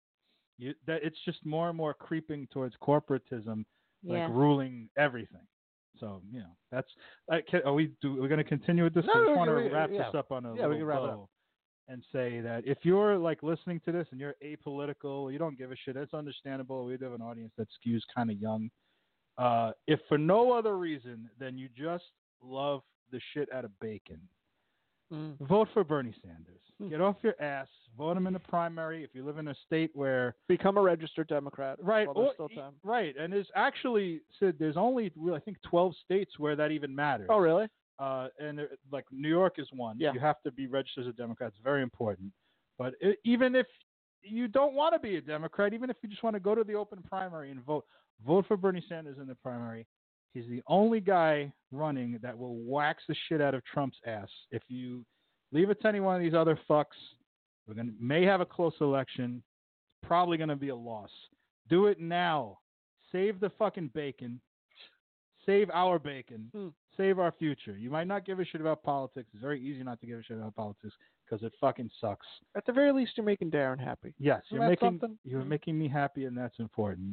You, that, it's just more and more creeping towards corporatism, like Yeah. ruling everything. So you know that's. Uh, can, are we do? We're going to continue with this. No, I just we want can- to we- wrap yeah. this up on a Yeah, we little can wrap it bow up. and say that if you're like listening to this and you're apolitical, you don't give a shit. That's understandable. We do have an audience that skews kind of young. Uh, if for no other reason than you just love the shit out of bacon, Mm. vote for Bernie Sanders. Get off your ass. Vote him in the primary. If you live in a state where Become a registered Democrat. right, while there's or- still time. right, and there's actually Sid, there's only really, I think twelve states where that even matters. Oh, really? Uh, and there, like New York is one. Yeah. You have to be registered as a Democrat. It's very important. But it, even if you don't want to be a Democrat, even if you just want to go to the open primary and vote, vote for Bernie Sanders in the primary. He's the only guy running that will wax the shit out of Trump's ass. If you leave it to any one of these other fucks, we're gonna may have a close election. Probably going to be a loss. Do it now. Save the fucking bacon. Save our bacon. Hmm. Save our future. You might not give a shit about politics. It's very easy not to give a shit about politics because it fucking sucks. At the very least, you're making Darren happy. Yes, Isn't you're that making something? you're making me happy, and that's important.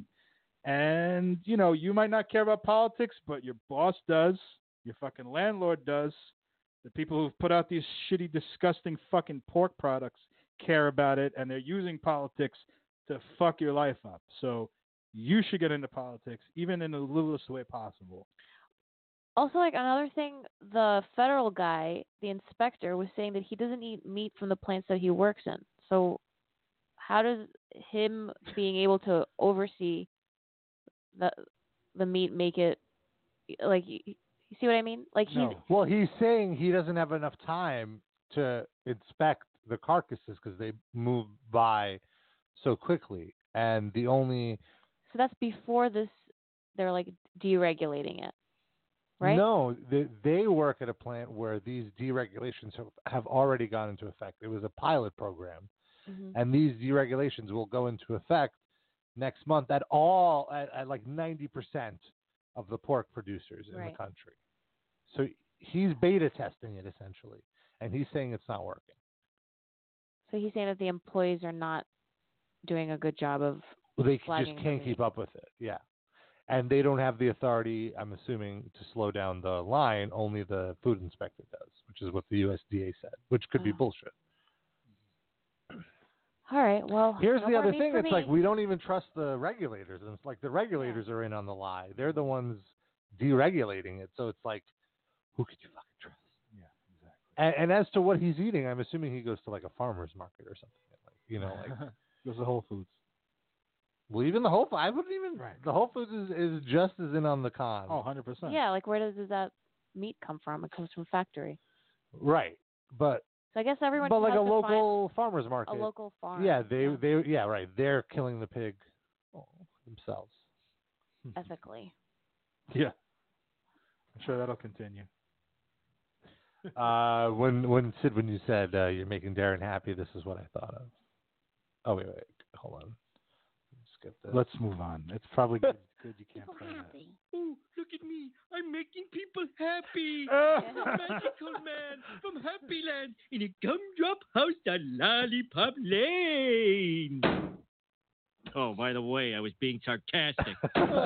And you know, you might not care about politics, but your boss does. Your fucking landlord does. The people who've put out these shitty, disgusting fucking pork products care about it, and they're using politics to fuck your life up. So you should get into politics, even in the littlest way possible. Also, like another thing, the federal guy, the inspector, was saying that he doesn't eat meat from the plants that he works in. So, how does him being able to oversee the the meat make it like you, you see what I mean? Like he, Well, he's saying he doesn't have enough time to inspect the carcasses because they move by so quickly, and the only so that's before this. They're like deregulating it, right? No, they, they work at a plant where these deregulations have, have already gone into effect. It was a pilot program, Mhm. and these deregulations will go into effect next month at all at, at like ninety percent of the pork producers in Right. the country. So he's beta testing it essentially, and he's saying it's not working. So he's saying that the employees are not doing a good job of Well, they flagging just the can't meat. keep up with it. Yeah. And they don't have the authority, I'm assuming, to slow down the line. Only the food inspector does, which is what the U S D A said, which could be Oh. bullshit. All right. Well, Here's no the more other meat thing. for It's like me. we don't even trust the regulators. And it's like the regulators are in on the lie. They're the ones deregulating it. So it's like, who could you fucking trust? Yeah, exactly. And, and as to what he's eating, I'm assuming he goes to like a farmer's market or something. Like, you know, like Goes to Whole Foods. well, even the Whole I wouldn't even. Right. The Whole Foods is, is just as in on the con. Oh, one hundred percent. Yeah, like where does, does that meat come from? It comes from factory. Right. But So I guess everyone. but just like a has to find local farmer's market. a local farm. Yeah, they they yeah right. They're killing the pig themselves. ethically. Yeah. I'm sure that'll continue. uh, when when Sid, when you said uh, you're making Darren happy, this is what I thought of. Oh wait, wait, hold on. Skip this. Let's move on. It's probably good, good you can't play that. Oh, look at me. I'm making people happy. Uh. I'm a magical man from Happy Land in a gumdrop house on Lollipop Lane. Oh, by the way, I was being sarcastic.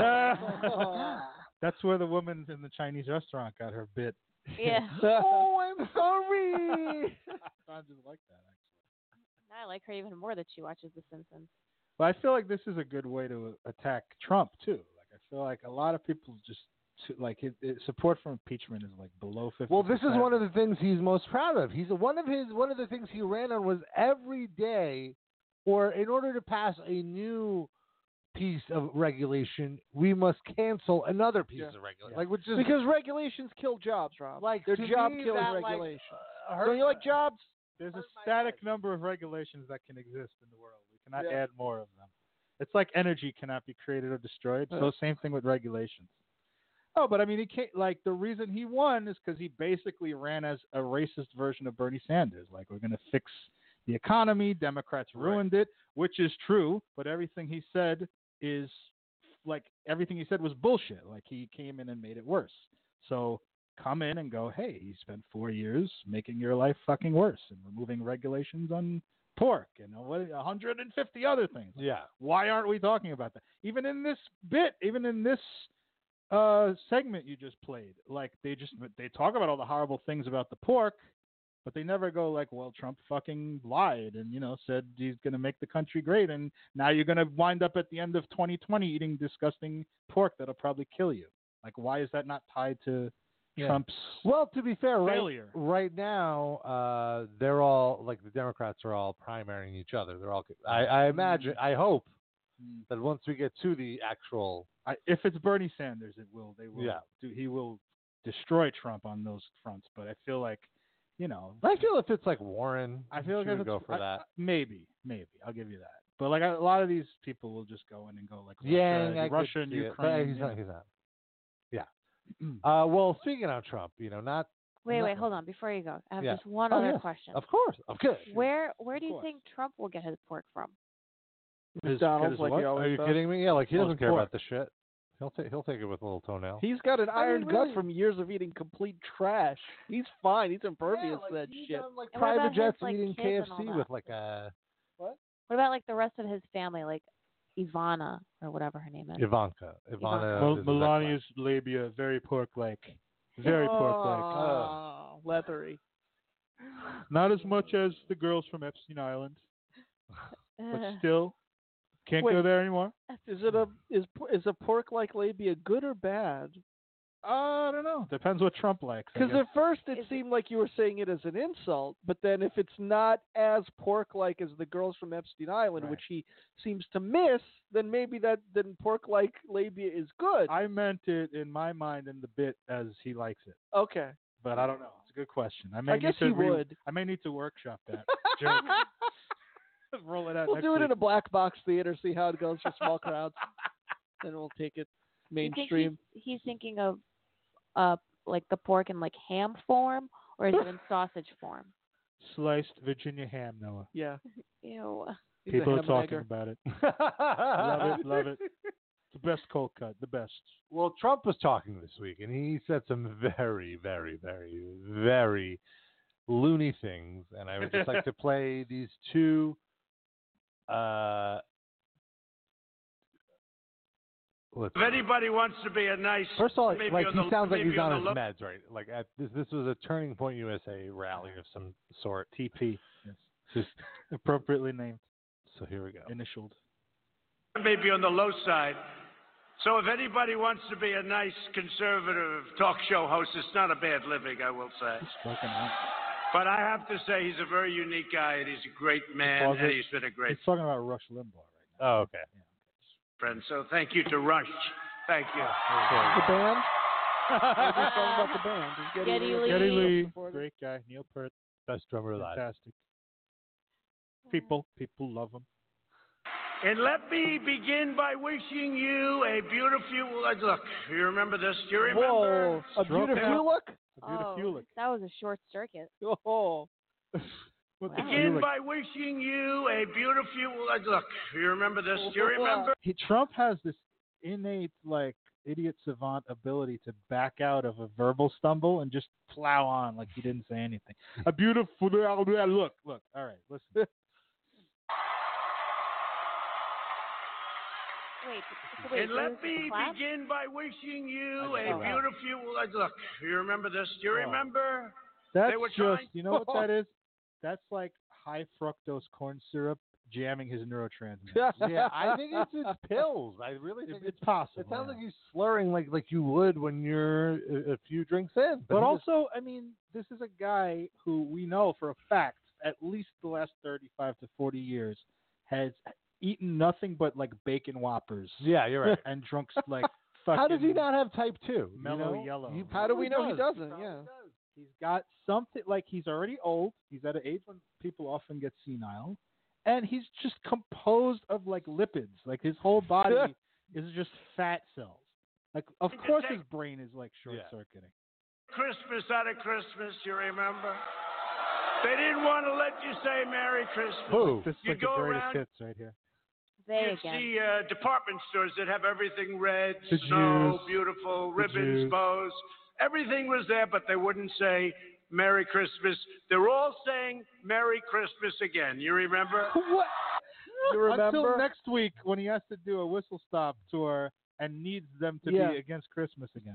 That's where the woman in the Chinese restaurant got her bit. Yeah. oh, I'm sorry. I just like that. I like her even more that she watches The Simpsons. But I feel like this is a good way to attack Trump too. Like I feel like a lot of people just like it, it, support for impeachment is like below fifty. Well, this is one of the things he's most proud of. He's one of his one of the things he ran on was every day, or in order to pass a new piece of regulation, we must cancel another piece Yeah. of regulation. Like which is because regulations kill jobs, Rob. Like they're to job me, killing that, like, regulations. uh, Don't you like jobs? There's a static number of regulations that can exist in the world. We cannot Yeah. add more of them. It's like energy cannot be created or destroyed. So Yeah. same thing with regulations. Oh, but I mean, he can't. Like the reason he won is because he basically ran as a racist version of Bernie Sanders. Like we're going to fix the economy. Democrats ruined it, which is true. But everything he said is like everything he said was bullshit. Like he came in and made it worse. So come in and go, hey, you spent four years making your life fucking worse and removing regulations on pork and what one hundred fifty other things. Yeah. Why aren't we talking about that? Even in this bit, even in this uh, segment you just played. Like they just they talk about all the horrible things about the pork, but they never go like, well, Trump fucking lied and you know said he's going to make the country great, and now you're going to wind up at the end of twenty twenty eating disgusting pork that'll probably kill you. Like, why is that not tied to Yeah. Trump's Well, to be fair, right, failure? right now, uh, they're all like the Democrats are all primarying each other. They're all. I, I imagine. I hope Mm. that once we get to the actual, I, if it's Bernie Sanders, it will. They will. Yeah. Do, he will destroy Trump on those fronts. But I feel like, you know, I feel if it's like Warren, I feel like she if would it's, go for I- that. I- maybe, maybe I'll give you that. But like a lot of these people will just go in and go like Yeah, Russia, I could Russia and see it, Ukraine. but he's yeah. not. He's not. Yeah. uh, well, speaking of Trump, you know, not. Wait, not- wait, hold on. Before you go, I have Yeah. just one Oh, other yes, question. Of course, of course. Where where do you course. think Trump will get his pork from? His- McDonald's, his like what? he always Are you does. kidding me? Yeah, like he Oh, doesn't it's care pork. about the shit. He'll take he'll take it with a little toenail. He's got an I mean, iron really- gut from years of eating complete trash. He's fine. He's impervious like, to that he's shit. on, like, And what about private his, jets like, eating kids K F and all C that? with like a What about like the rest of his family, like Ivana or whatever her name is? Ivanka. Ivana. Mel- is his Melania's labia very pork-like, very pork-like. Oh, leathery. Not as much as the girls from Epstein Island, but still can't Wait. go there anymore. Is it a is is a pork like labia good or bad? I don't know. Depends what Trump likes. I Because guess. at first it seemed like you were saying it as an insult, but then if it's not as pork-like as the girls from Epstein Island, Right. which he seems to miss, then maybe that then pork-like labia is good. I meant it in my mind in the bit as he likes it, Okay. but I don't know. It's a good question. I may I guess need to he re- would. I may need to workshop that joke. Roll it out. We'll next do it week. in a black box theater, see how it goes for small crowds, then we'll take it You think mainstream. he's, he's thinking of uh like the pork in like ham form, or is it in sausage form? Sliced Virginia ham, Noah. Yeah. Ew. He's a People are ham talking nigger. about it. Love it, love it. It's the best cold cut, the best. Well, Trump was talking this week, and he said some very, very, very, very loony things. And I would just like to play these two. Uh, let's If anybody wants to be a nice, First of all, maybe like on he the, sounds like maybe he's on the his low- meds, right? Like at this, this was a Turning Point U S A rally of some sort. T P. Yes. Just appropriately named. So here we go. Initialed. maybe on the low side. So if anybody wants to be a nice conservative talk show host, it's not a bad living, I will say. Fucking hell. But I have to say he's a very unique guy, and he's a great man, Pause and it. he's been a great He's talking about Rush Limbaugh right Oh, okay. friend. So thank you to Rush. Thank you. The band? I was just talking about the band. Is Geddy, Geddy Lee. Lee. Geddy Lee, Supported? great guy. Neil Peart, Best drummer alive. fantastic. People, people love him. And let me begin by wishing you a beautiful. uh, Look, you remember this? Do you remember? Whoa, a Stroke beautiful out. look? A beautiful Oh, look. that was a short circuit. Oh. What the Begin Buick? by wishing you a beautiful. uh, Look, you remember this? Do you remember? He, Trump has this innate, like, idiot savant ability to back out of a verbal stumble and just plow on like he didn't say anything. A beautiful look, look. All right, listen. Wait, so wait, And so let this is me a clap? begin by wishing you I a know. beautiful. uh, Look, you remember this? Do you Oh. remember? That's They were just, trying- you know what that is? That's like high fructose corn syrup jamming his neurotransmitters. Yeah, I think it's it's pills. I really think It's possible. It sounds yeah. like he's slurring like like you would when you're a, a few drinks in. But he also, I mean, this is a guy who we know for a fact, at least the last thirty-five to forty years, has eaten nothing but like bacon whoppers. just- yeah, you're right. And drunk like fucking How does he not have type two? you mellow know? yellow. He How do we know probably he does. doesn't? Yeah. He's got something like he's already old. He's at an age when people often get senile, and he's just composed of like lipids. Like his whole body is just fat cells. Like of course his brain is like short circuiting. Christmas out of Christmas, you remember? They didn't want to let you say Merry Christmas. Who? This is You like go the greatest around- hits right here. They You again. see uh, department stores that have everything red, The snow, Jews. beautiful, The ribbons, Jews. bows. Everything was there, but they wouldn't say Merry Christmas. They're all saying Merry Christmas again. You remember? What? You remember? Until next week when he has to do a whistle stop tour and needs them to Yeah. be against Christmas again.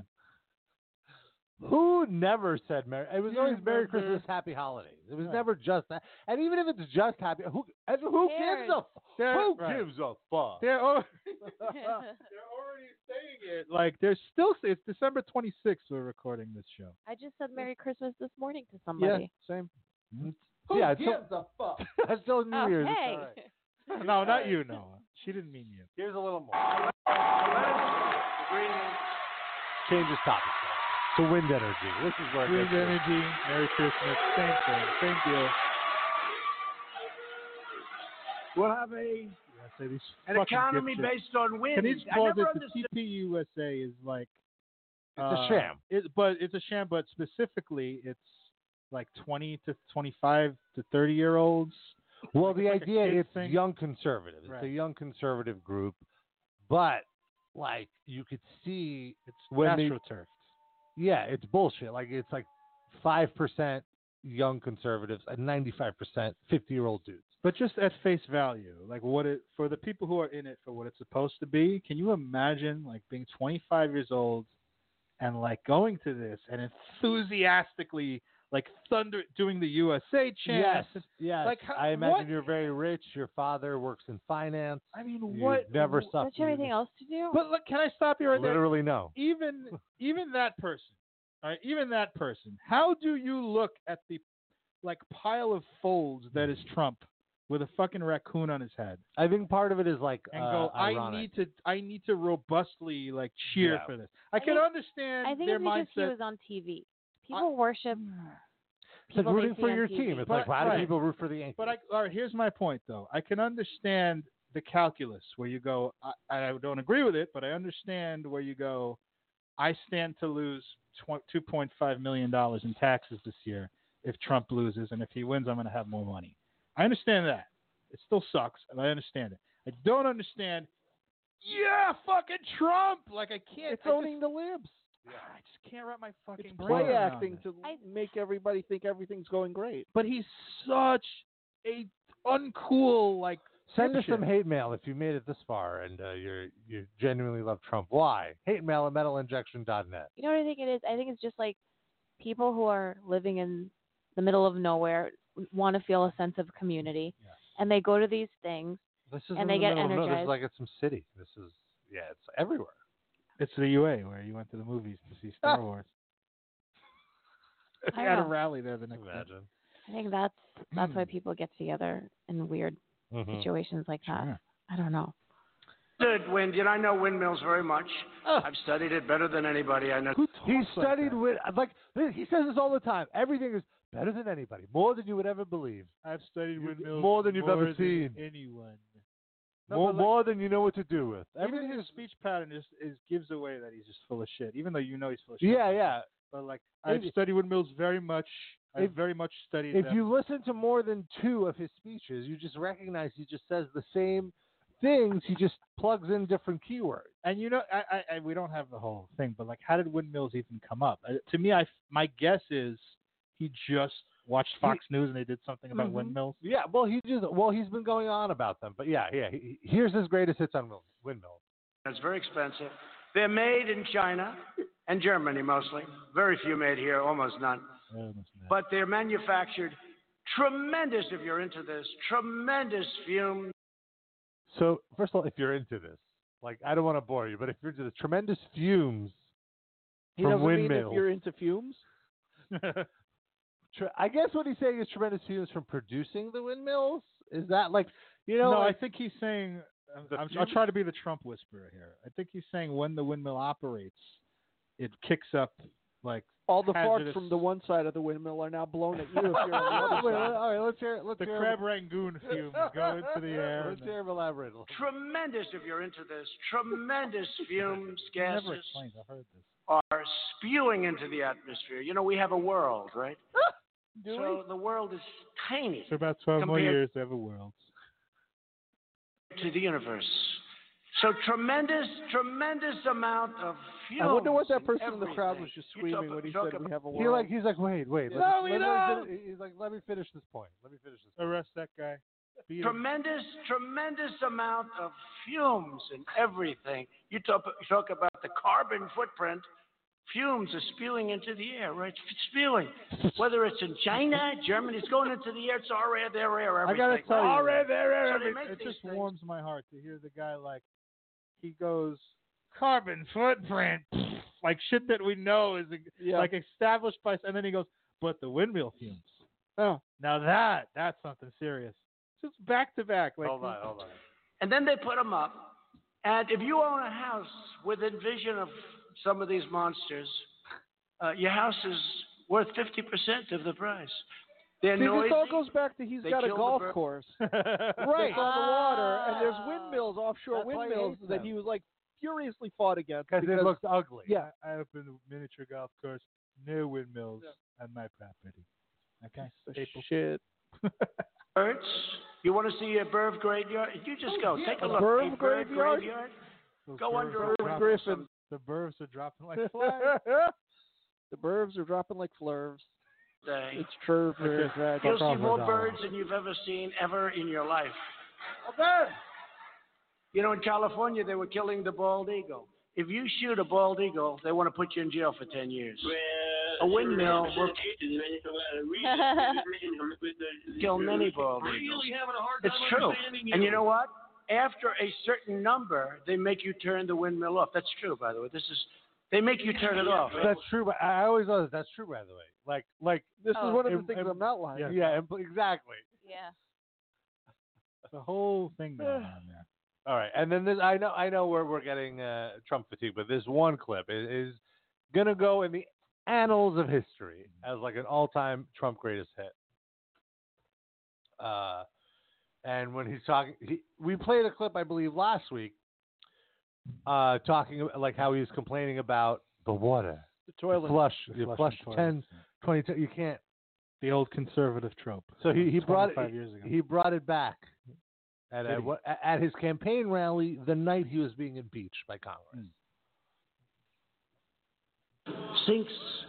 Who never said Merry? It was You always Merry remember- Christmas, Happy Holidays. It was Right. never just that. And even if it's just happy, who and who gives a They're- who right. gives a fuck? They're already, they're already saying it. Like they're still. It's December twenty-sixth. We're recording this show. I just said Merry Christmas this morning to somebody. Same. Who yeah, it's gives still, a fuck? It's still New Year's. It's Okay. all right. No, not you, Noah. She didn't mean you. Here's a little more. Changes topic. To wind energy. This is where it Wind gets good. energy. Merry Christmas. Same thing. Same deal. We'll have a Yeah, say these an fucking economy dipshits. based on wind. Can you just I pause never it? The understood. T P U S A is like It's a uh, sham. It, but it's a sham. But specifically, it's like twenty to twenty-five to thirty year olds. Well, the like a idea kid it's thing. young conservative. It's a Right. young conservative group, but like you could see It's when they, astroturfed. yeah, it's bullshit. Like it's like five percent young conservatives and ninety-five percent fifty-year-old dudes. But just at face value, like what it for the people who are in it for what it's supposed to be. Can you imagine like being twenty-five years old and like going to this and enthusiastically like thunder doing the U S A chant? Yes, yes. Like how, I imagine what? you're very rich. Your father works in finance. I mean, You've what? never Don't suffered. you have anything else to do? But look, can I stop you right there? Literally no. Even even that person, all right, even that person. How do you look at the like pile of folds that is Trump with a fucking raccoon on his head I think part of it is like and uh, go, I ironic. need to I need to robustly like cheer Yeah. for this. I, I can think- understand I think their it's because he mindset. was on T V. People worship. It's like people they rooting see for on your T V. team. It's But- like, why do right. people root for the Yankees? But I, all right, here's my point, though. I can understand the calculus where you go, I, I don't agree with it, but I understand where you go, I stand to lose two point five million dollars in taxes this year if Trump loses, and if he wins, I'm going to have more money. I understand that. It still sucks, and I understand it. I don't understand, yeah, fucking Trump. Like, I can't. It's I just- owning the libs. I just can't wrap my fucking It's brain play around acting it. to make everybody think everything's going great. But he's such a uncool, like, Send us dipshit. some hate mail if you made it this far and uh, you're you genuinely love Trump. Why? Hate mail at metal injection dot net. You know what I think it is? I think it's just like people who are living in the middle of nowhere want to feel a sense of community, and they go to these things This is and in they the get middle of no- This energized. is like it's some city. This is yeah, it's everywhere. It's the U A where you went to the movies to see Star Wars. I You had a don't know. rally there the next day. Imagine. I think that's that's why people get together in weird Mhm. situations like that. Sure. I don't know. Good wind. You know, I know windmills very much. I've studied it better than anybody I know. He studied with like he says this all the time. Everything is better than anybody, more than you would ever believe. I've studied You- windmills more than you've ever than seen. anyone. More, No, but, like, more than you know what to do with. Even Everything his is speech pattern just is gives away that he's just full of shit. Even though you know he's full of shit. yeah, yeah. But like I've If- studied windmills very much. I've if- very much studied If them. you listen to more than two of his speeches, you just recognize he just says the same things. He just plugs in different keywords. And you know, I, I, I we don't have the whole thing, but like, how did windmills even come up? Uh, to me, I my guess is he just watched Fox News and they did something about Mhm. windmills. Yeah, well, he just well, he's been going on about them, but yeah, yeah. He, here's his greatest hits on wind- windmills. It's very expensive. They're made in China and Germany mostly. Very few made here, almost none. But they're manufactured tremendous, if you're into this, tremendous fume. So first of all, if you're into this, like I don't want to bore you, but if you're into the tremendous fumes He from doesn't mean windmills, if you're into fumes. Tre- I guess what he's saying is tremendous fumes from producing the windmills. Is that like you know? no, like, I think he's saying. I'm, The I'm, I'll fumes? try to be the Trump whisperer here. I think he's saying when the windmill operates, it kicks up like All the hazardous- farts from the one side of the windmill are now blown at you if you're on the other Wait, side. all right, let's hear. Let's the hear. crab rangoon fumes go into the air. Let's hear him elaborate a little. Tremendous, if you're into this, tremendous fumes, He gases never explains. I've heard this. are spewing into the atmosphere. You know, we have a world, right? Do so the world is tiny For about twelve more Compared- years, they have a world. to the universe. So tremendous, tremendous amount of fumes. I wonder what that and person in the crowd was everything. just You screaming talk- when he talk said we about- have a He world. like he's like wait wait. Let No, me, we let me don't. finish- He's like let me finish this point. Let me finish this. Arrest that guy. Tremendous, tremendous amount of fumes and everything. You talk, you talk about the carbon footprint. Fumes are spewing into the air, right? It's spewing. Whether it's in China, Germany, it's going into the air. It's our air, their air, everything. I gotta tell you, our air, their air, so everything. it just warms my heart to hear the guy like he goes carbon footprint, like shit that we know is Yeah. like established by, and then he goes, but the windmill fumes. Oh, now that that's something serious. Just back to back. Like, hold on, hold on. And then they put them up. And if you own a house within vision of some of these monsters, uh, your house is worth fifty percent of the price. They're See, noisy. this all goes back to he's They got a kill the golf bird. course right that's on the water, and there's windmills, offshore That's why he windmills hates that them. he was like furiously fought against Because it looks ugly. Yeah, I opened a miniature golf course near windmills on my property. Okay, staple shit. Birds. You want to see a bird graveyard? You just go. Take a look. Bird A bird graveyard? graveyard. Those Go birds under are a dropping- window. Griffin. The birds are dropping like flies. The birds are dropping like flurves. Day. It's true. Very tragic. You'll see more birds than you've ever seen ever in your life. You know, in California, they were killing the bald eagle. If you shoot a bald eagle, they want to put you in jail for ten years. A windmill will kill many bald eagles. It's true. And you know what? After a certain number, they make you turn the windmill off. That's true, by the way. This is they make you turn it off. That's true, but I always know that that's true, by the way. Like, like This Oh. is one of the Em- things em- I'm outlining. yeah, yeah, em- exactly. Yeah. The whole thing going on there. All right, and then this, I know, I know we're we're getting uh, Trump fatigue, but this one clip is, is gonna go in the annals of history as like an all-time Trump greatest hit. Uh, and when he's talking, he, we played a clip, I believe, last week, uh, talking about, like how he was complaining about the water, The toilet. flush, The you flushing flush toilets, ten, twenty, t- you can't. The old conservative trope. So he, he brought it. twenty-five years ago. He brought it back at Did at, he? what, at his campaign rally the night he was being impeached by Congress. Sinks,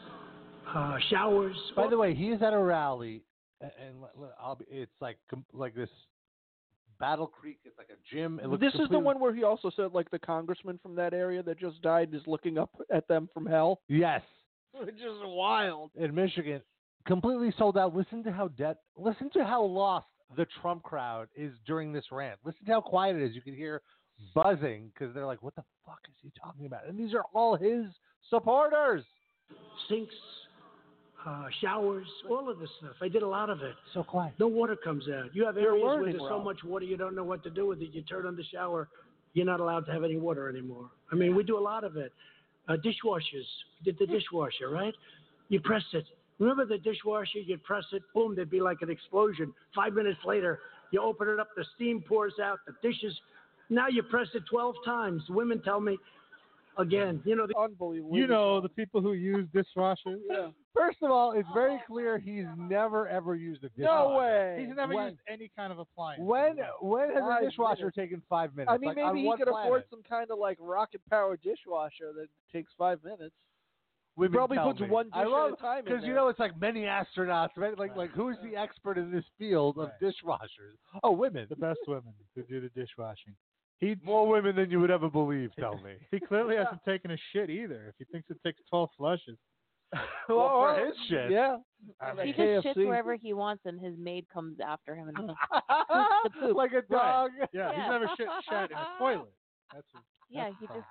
uh, showers. By the way, he's at a rally, a- and l- l- I'll be, it's like com- like this Battle Creek. It's like a gym. It looks This is the completely- one where he also said like the congressman from that area that just died is looking up at them from hell. Yes, Which is wild. in Michigan, completely sold out. Listen to how dead. Listen to how lost the Trump crowd is during this rant. Listen to how quiet it is. You can hear buzzing because they're like, "What the fuck is he talking about?" And these are all his supporters. Sinks, uh, showers, all of this stuff. I did a lot of it. So quiet. No water comes out. You have You're areas where learning, there's so Rob. much water you don't know what to do with it. You turn on the shower, you're not allowed to have any water anymore. I mean, we do a lot of it. Uh, dishwashers. We did the dishwasher, right? You press it. Remember the dishwasher? You'd press it, boom, there'd be like an explosion. Five minutes later, you open it up, the steam pours out, the dishes. Now you press it twelve times. Women tell me, again, you know, the, Unbelievable. You know, the people who use dishwashers. Yeah. First of all, it's very clear he's never ever used a dishwasher. No way. He's never When- used any kind of appliance. When when has Five a dishwasher minutes. taken five minutes? I mean, Like, on maybe he what could afford planet? some kind of like rocket powered dishwasher that takes five minutes. Women probably tell puts me. one I dish love, at a time in because you there. know it's like many astronauts, right? Like like who's the expert in this field of dishwashers? Oh, women. The best women who do the dishwashing. He More women than you would ever believe. Tell me. he clearly hasn't taken a shit either. If he thinks it takes twelve flushes. Well, for Or- his shit. Yeah. He Like just K F C. shits wherever he wants, and his maid comes after him and the poop. like a dog. Yeah, he's Yeah. never shit shat in a toilet. That's a, Yeah, he just.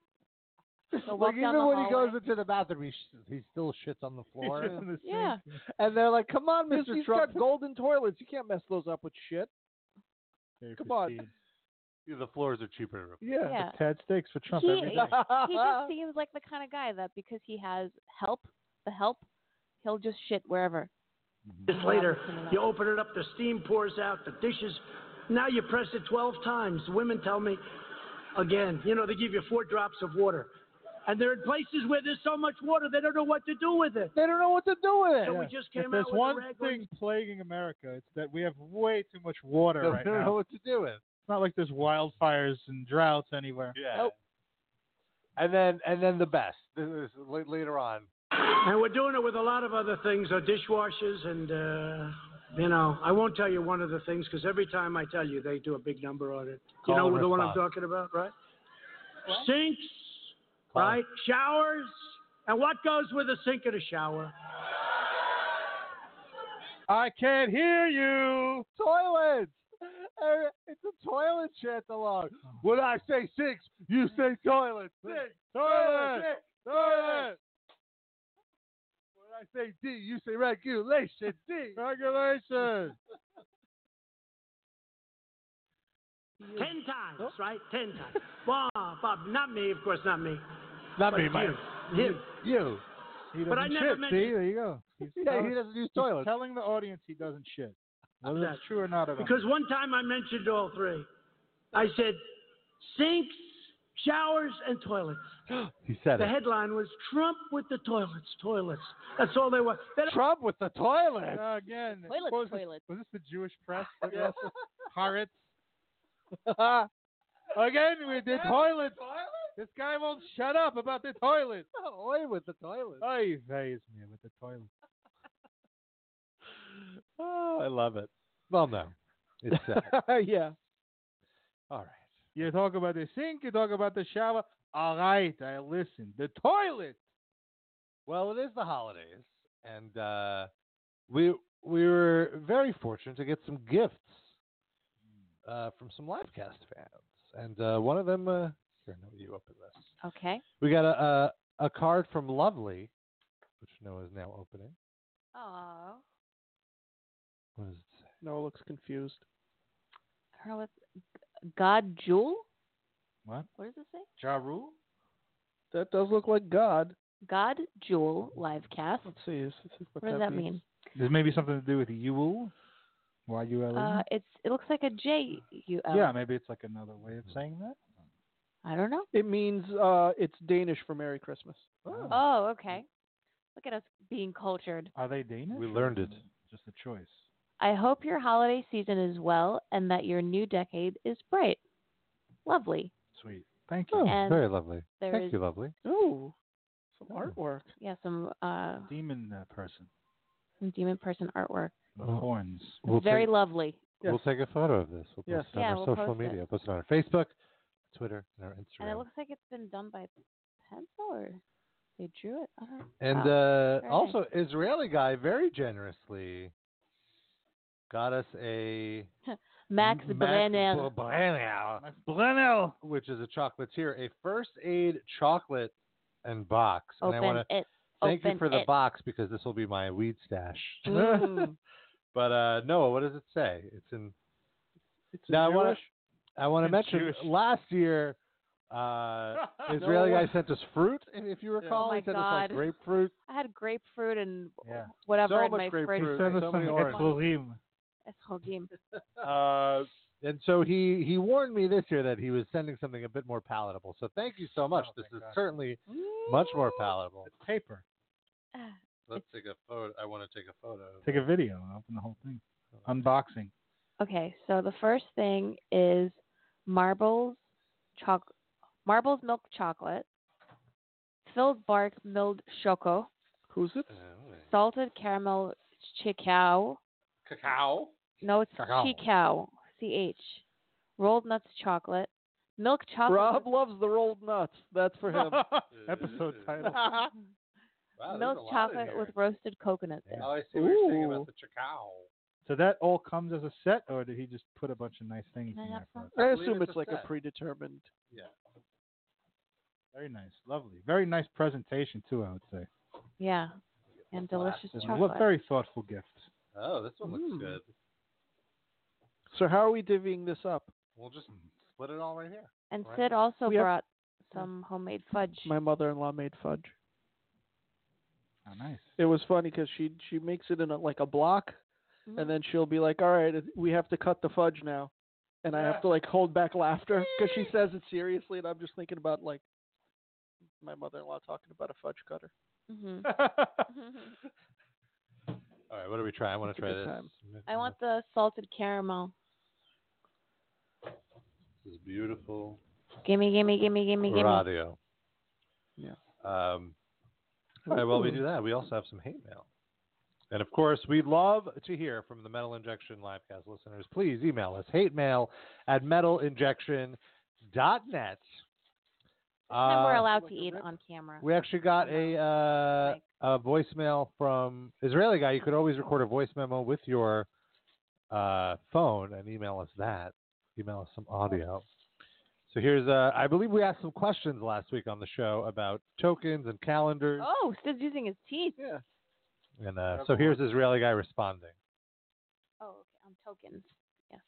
he'll Like walk down even the when he hallway. goes into the bathroom, he, sh- he still shits on the floor. in the Yeah. sink. And they're like, "Come on, He's- Mister he's Trump, got golden toilets. You can't mess those up with shit. Very Come on. pristine. the floors are cheaper to replace." Yeah. Yeah. Tad steaks for Trump He, every he, day. he just seems like the kind of guy that because he has help, the help, he'll just shit wherever. minutes later, you open it up, the steam pours out, the dishes. Now you press it twelve times. Women tell me, again, you know, they give you four drops of water. And they're in places where there's so much water, they don't know what to do with it. They don't know what to do with it. So we just If came there's out with one a rag thing plaguing America, it's that we have way too much water They right don't know now. what to do with. It's not like there's wildfires and droughts anywhere. Yeah. And then and then the best. This is la- later on. And we're doing it with a lot of other things, uh, dishwashers and uh, You know, I won't tell you one of the things because every time I tell you, they do a big number on it. You Call know and the one I'm response. talking about, right? Sinks, Call. right? Showers. And what goes with a sink and a shower? I can't hear you. Toilets. Uh, It's a toilet chant along. When I say sinks, you say toilet. Sink, Toilet. sink, toilet. When I say D, you say regulation. D. Regulation. Ten times, right? Ten times. Bob, Bob, not me, of course, not me. Not But me, you. Mike. Him. You. He But I doesn't never shit. mentioned- See, there you go. He's Yeah, telling- he doesn't use he's toilets. telling the audience he doesn't shit. Whether That's it's true or not, I don't Because know. one time I mentioned all three. I said sinks, showers, and toilets. He said The it. headline was Trump with the toilets, toilets. That's all they were. Then Trump with the toilet. Uh, again, Toilet, what was toilet. This, was this the Jewish press? Yeah. Pirates. Again, with the toilet. This guy won't shut up about the toilet. Oi with the toilet. Oh, he pays me with the toilet. Oh, I love it. Well, no. It's sad. yeah. All right. You talk about the sink, you talk about the shower. All right, I listen. The toilet. Well, it is the holidays, and uh, we we were very fortunate to get some gifts uh, from some Livecast fans, and uh, one of them. Uh, here, no, you open this. Okay. We got a, a a card from Lovely, which Noah is now opening. Oh. What does it say? Noah looks confused. Her with God Jewel? What? What does it say? Ja Rule? That does look like God. God Jewel Livecast. Let's see. Is, is what, What does that mean? There's maybe something to do with Yule. Y U L E. Uh, it's it looks like a J U L. Yeah, maybe it's like another way of saying that. I don't know. It means uh, it's Danish for Merry Christmas. Oh, okay. Look at us being cultured. Are they Danish? We learned it. Just a choice. I hope your holiday season is well and that your new decade is bright. Lovely. Sweet. Thank you. Oh, And very lovely. there Thank is- you, Lovely. Ooh, some artwork. Yeah, some uh, Demon uh, person. some demon person artwork. The Oh. horns. We'll Very take, lovely. Yes. We'll take a photo of this. We'll Yes. post it on Yeah, our we'll social post it. media. Post it on our Facebook, Twitter, and our And it Instagram. looks like it's been done by pencil or they drew it. I don't know. And Wow. uh, Very also, Israeli guy very generously got us a Max Brenner. Brenner, Max Brenner. which is a chocolatier, a first aid chocolate and box. And I Open want to it. thank you Open for the it. box because this will be my weed stash. Mm. But uh, Noah, what does it say? It's in. It's Now I Jewish. want to. I want to It's mention Jewish. last year, uh, Israeli No. guy sent us fruit, and if you recall, Oh my he sent us like God. grapefruit. I had grapefruit and Yeah. whatever So in much my grapefruit. fridge. Send us so some many orange. Etzlorim. It's Hogim. Uh, and so he he warned me this year that he was sending something a bit more palatable. So thank you so much. Oh, this thank is God. certainly much more palatable. It's paper. Let's take a photo. I want to take a photo. Take a video and open the whole thing. Unboxing. Okay, so the first thing is Marbles choc Marbles milk chocolate, filled bark milled choco, Who's it? salted caramel chicao. Cacao. No, it's Cacao. chicao. C H. Rolled nuts chocolate, milk chocolate. Rob loves the rolled nuts. That's for him. Episode title. Wow, there's milk a lot in chocolate here. with roasted coconuts in. Oh, I see what you're saying Ooh. about the cacao. So that all comes as a set, or did he just put a bunch of nice things Can I in have there? some? For us? I believe assume it's it's a like a set. predetermined. Yeah. Very nice, lovely, very nice presentation too. I would say. Yeah, and delicious And chocolate. what very thoughtful gift. Oh, this one looks Mm. good. So how are we divvying this up? We'll just split it all right here. And Right. Sid also We have- brought some homemade fudge. My mother-in-law made fudge. Oh, nice. It was funny because she she makes it in a, like a block, Mhm. and then she'll be like, "All right, we have to cut the fudge now," and I have to like hold back laughter because she says it seriously, and I'm just thinking about like my mother-in-law talking about a fudge cutter. Mhm. All right, what do we try? I want It's to a try good this. time. I want the salted caramel. This is beautiful Gimme, gimme, gimme, gimme, gimme. radio. Yeah. Um, all right, well, we do that. We also have some hate mail. And, of course, we'd love to hear from the Metal Injection Livecast listeners. Please email us, hate mail at metal injection dot net. This time we're Uh, allowed to eat on camera. we actually got a uh, a voicemail from Israeli guy. You could always record a voice memo with your uh, phone and email us that. Email us some audio. So here's, uh, I believe we asked some questions last week on the show about tokens and calendars. Oh, Sid's using his teeth. Yeah. And uh, so here's Israeli guy responding. Oh, okay. On tokens. Yes.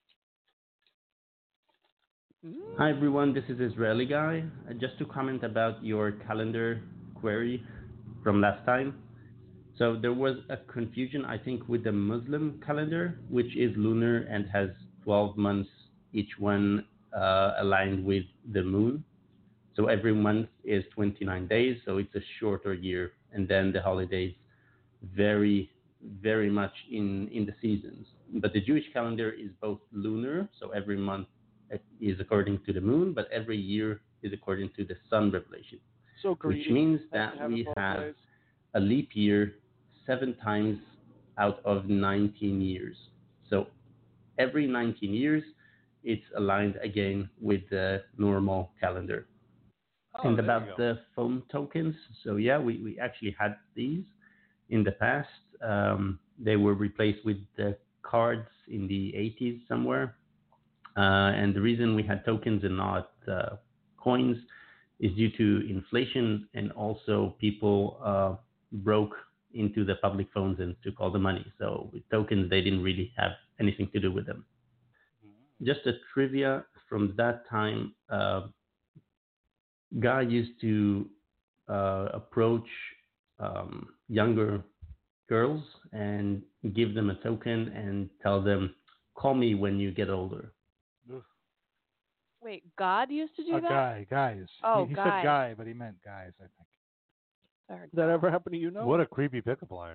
Hi everyone, this is Israeli Guy. Uh, just to comment about your calendar query from last time. So there was a confusion, I think, with the Muslim calendar, which is lunar and has twelve months, each one uh, aligned with the moon. So every month is twenty-nine days, so it's a shorter year. And then the holidays vary very much in, in the seasons. But the Jewish calendar is both lunar, so every month is according to the moon, but every year is according to the sun revelation. So which greedy. means Have to that have it we both have ways. a leap year seven times out of nineteen years. So every nineteen years, it's aligned again with the normal calendar. Oh, and there you about go. the phone tokens, so yeah, we, we actually had these in the past. Um, they were replaced with the cards in the eighties somewhere. Uh, and the reason we had tokens and not uh, coins is due to inflation, and also people uh, broke into the public phones and took all the money. So with tokens, they didn't really have anything to do with them. Just a trivia from that time, uh, Guy used to uh, approach um, younger girls and give them a token and tell them, call me when you get older. Wait, God used to do A that? guy, guys. Oh, he, he guy. said guy, but he meant guys, I think. Sorry. Did that ever happen to you? No. What a creepy pickup line.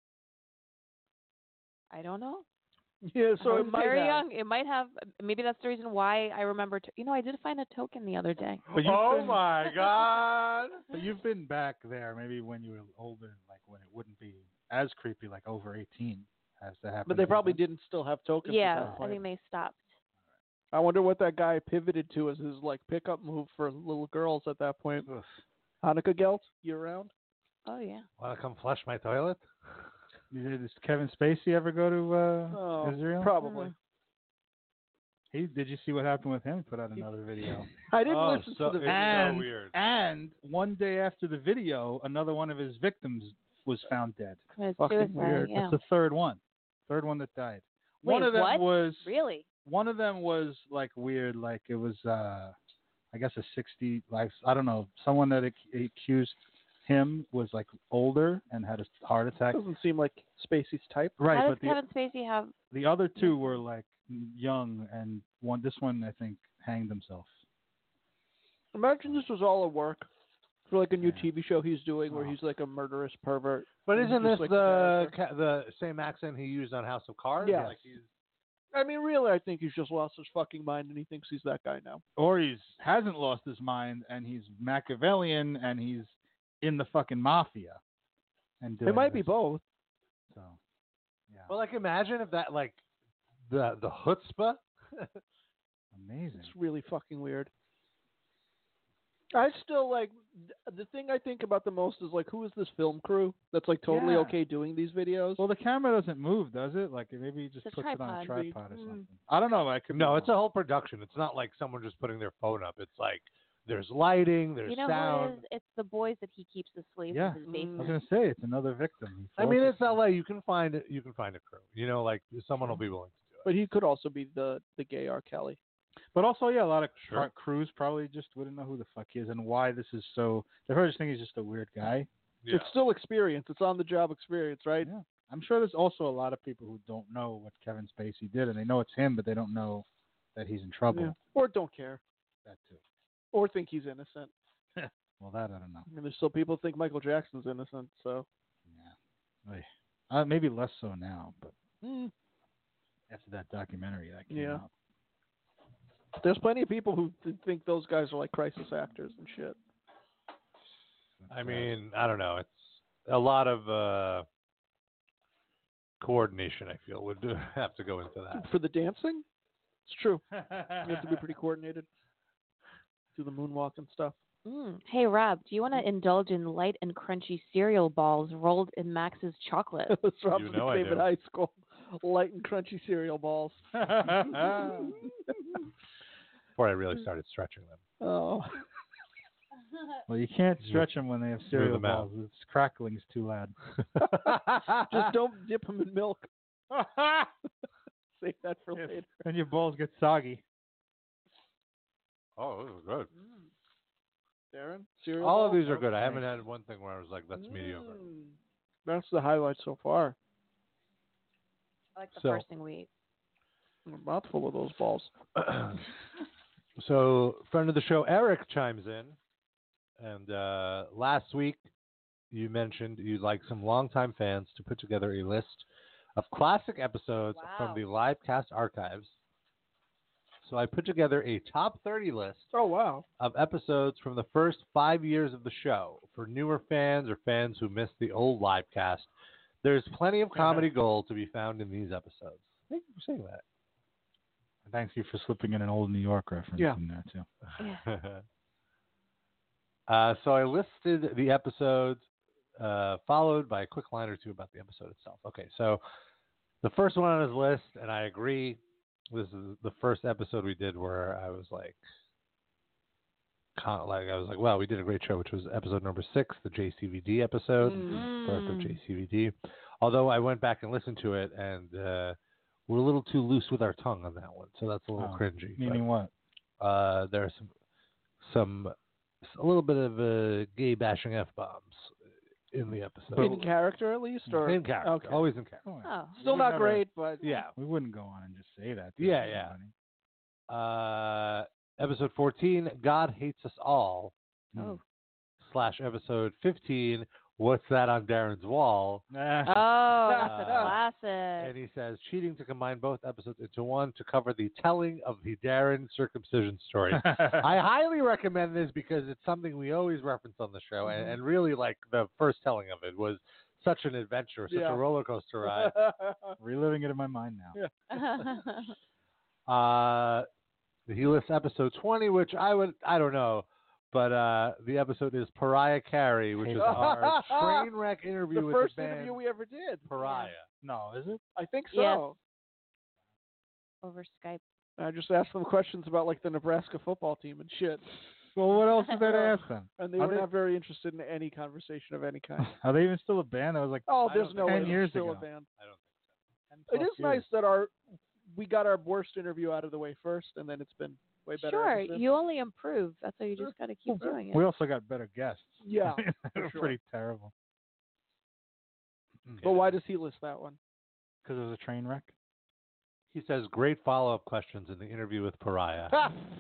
I don't know. Yeah, so I it was might very have. young. It might have. Maybe that's the reason why I remember. To, you know, I did find a token the other day. But you've Oh been- my God. But you've been back there, maybe when you were older, like when it wouldn't be as creepy, like over eighteen, has to happen. But they probably didn't still have tokens. at Yeah, that I point. think they stopped. I wonder what that guy pivoted to as his like pickup move for little girls at that point. Hanukkah gelt year round. Oh yeah. Want to come flush my toilet? Did does Kevin Spacey ever go to uh, Oh, Israel? probably. He did you see what happened with him? He put out another video. I didn't Oh, listen so- to the video. and, so weird. And one day after the video, another one of his victims was found dead. Committed Fucking suicide. weird. Yeah. That's the third one. Third one that died. Wait, one of them what? was Really? one of them was like weird, like it was uh I guess a sixty, like I don't know, someone that ac- accused him was like older and had a heart attack. Doesn't seem like Spacey's type. Right, How but does the Kevin Spacey have? the other two were like young, and one this one I think hanged himself. Imagine this was all a work for like a new Yeah. T V show he's doing where Oh. he's like a murderous pervert. But He's isn't just, this like, the a ca- the same accent he used on House of Cards? Yes. Like he's, I mean, really, I think he's just lost his fucking mind and he thinks he's that guy now. Or he's hasn't lost his mind and he's Machiavellian and he's in the fucking mafia. And It doing might be this. both. So, yeah, well, like imagine if that like the the chutzpah. amazing. It's really fucking weird. I still like th- the thing I think about the most is like, who is this film crew that's like totally Yeah. okay doing these videos? Well, the camera doesn't move, does it? Like maybe he just It's a puts it on a tripod. tripod or Mm. something. I don't know. I could be No, it's a wrong. whole production. It's not like someone just putting their phone up. It's like there's lighting, there's You know sound. who it is? It's the boys that he keeps asleep Yeah. in his I basement. was gonna say it's another victim. He I mean, falls it's L A. You can find it. You can find a crew. You know, like someone will be willing to do it. But he could also be the the gay R. Kelly. But also, yeah, a lot of Sure. cr- crews probably just wouldn't know who the fuck he is and why this is so. They probably just think he's just a weird guy. Yeah. It's still experience. It's on the job experience, right? Yeah. I'm sure there's also a lot of people who don't know what Kevin Spacey did, and they know it's him, but they don't know that he's in trouble. Yeah. Or don't care. That too. Or think he's innocent. Well, that I don't know. I mean, there's still people who think Michael Jackson's innocent, so. Oy. Uh, maybe less so now, but Mm. after that documentary that came Yeah. out. There's plenty of people who th- think those guys are like crisis actors and shit. I mean, I don't know. It's a lot of uh, coordination, I feel, would do, have to go into that. For the dancing? It's true. You have to be pretty coordinated. Do the moonwalk and stuff. Mm. Hey, Rob, do you want to indulge in light and crunchy cereal balls rolled in Max's chocolate? That's Rob's You know I nickname in do. high school. Light and crunchy cereal balls. Before I really started stretching them. Oh. Well, you can't stretch them when they have cereal them out. balls. It's crackling is too loud. Just don't dip them in milk. Save that for later. And your balls get soggy. Oh, those are good. Darren, cereal All of balls? these are good. I haven't had one thing where I was like, that's mediocre. That's the highlight so far. I like the So- first thing we eat. I'm a mouthful of those balls. So, friend of the show, Eric, chimes in. And uh, last week, you mentioned you'd like some longtime fans to put together a list of classic episodes from the Livecast archives. So I put together a top thirty list Oh, wow. of episodes from the first five years of the show for newer fans or fans who missed the old Livecast. There's plenty of comedy gold to be found in these episodes. Thank you for saying that. Thank you for slipping in an old New York reference Yeah. in there, too. uh, so I listed the episodes, uh, followed by a quick line or two about the episode itself. Okay, so the first one on his list, and I agree, this is the first episode we did where I was like, con- like I was like, wow, we did a great show, which was episode number six, the J C V D episode, birth of J C V D. Although I went back and listened to it, and uh, we're a little too loose with our tongue on that one, so that's a little Oh, cringy. meaning what? Uh, there are some, some, a little bit of uh, gay bashing f bombs in the episode. In character, at least? Or In character, Okay. always in character. Oh. Still We not never- great, but Yeah. We wouldn't go on and just say that. to Yeah, everybody. yeah. Uh, episode fourteen, God Hates Us All. Oh. Slash episode fifteen, What's That on Darren's Wall? Oh, that's a Uh, classic. And he says, cheating to combine both episodes into one to cover the telling of the Darren circumcision story. I highly recommend this because it's something we always reference on the show. And, and really, like, the first telling of it was such an adventure, such Yeah. a roller coaster ride. Reliving it in my mind now. Uh, he lists episode twenty, which I would, I don't know, but uh, the episode is Pariah Carey, which is our train wreck interview the with first the band interview we ever did. Pariah. No, is it? I think so. Yes. Over Skype. I just asked them questions about like the Nebraska football team and shit. Well, what else did that ask them? And they Are were they- not very interested in any conversation of any kind. Are they even still a band? That was like Oh, I there's don't no think way ten they're years still ago. a band. I don't It plus is nice years. that our we got our worst interview out of the way first, and then it's been way better. Sure, ever since. you only improve. That's why you just got to keep doing it. We also got better guests. Yeah, they for were sure. pretty terrible. But why does he list that one? Because it was a train wreck. He says, great follow-up questions in the interview with Pariah.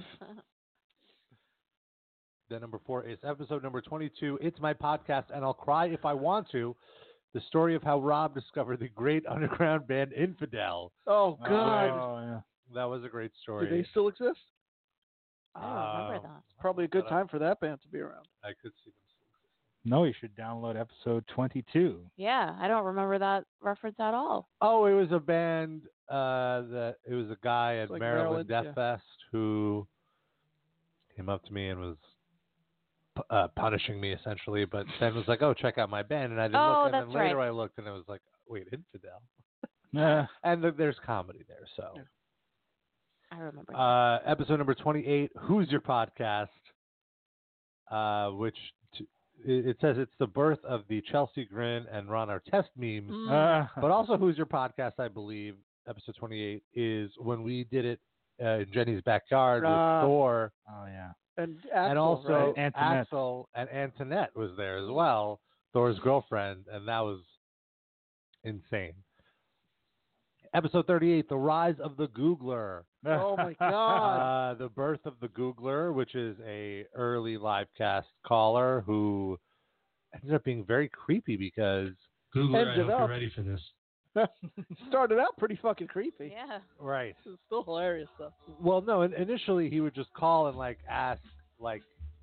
Then number four is episode number twenty-two, It's My Podcast, and I'll Cry If I Want To. The story of how Rob discovered the great underground band Infidel. Oh God! Oh yeah. That was a great Do story. they still exist? I don't remember Uh, that. It's probably a good time for that band to be around. I could see them. No, you should download episode twenty-two. Yeah, I don't remember that reference at all. Oh, it was a band uh, that it was a guy at like Maryland, Maryland, Death yeah. Fest who came up to me and was pu- uh, punishing me essentially, but then was like, "Oh, check out my band," and I didn't Oh, look. And that's then later right. I looked and it was like, "Wait, Infidel." Yeah. And th- there's comedy there, so. I remember. that. Uh, episode number twenty-eight, Who's Your Podcast? Uh, which t- it it says it's the birth of the Chelsea Grin and Ron Artest memes, Mm. but also Who's Your Podcast, I believe, episode twenty-eight, is when we did it uh, in Jenny's backyard with Ah. Thor, Oh yeah. And Axel, and also right? Antoinette. Axel and Antoinette was there as well, Thor's girlfriend, and that was insane. Episode thirty-eight, The Rise of the Googler. Oh my God! Uh, the birth of the Googler, which is a early livecast caller who ended up being very creepy because Googler, I Ended hope you're up. ready for this. Started out pretty fucking creepy. Yeah. Right. It's still hilarious though. Well, no. in- Initially, he would just call and like ask like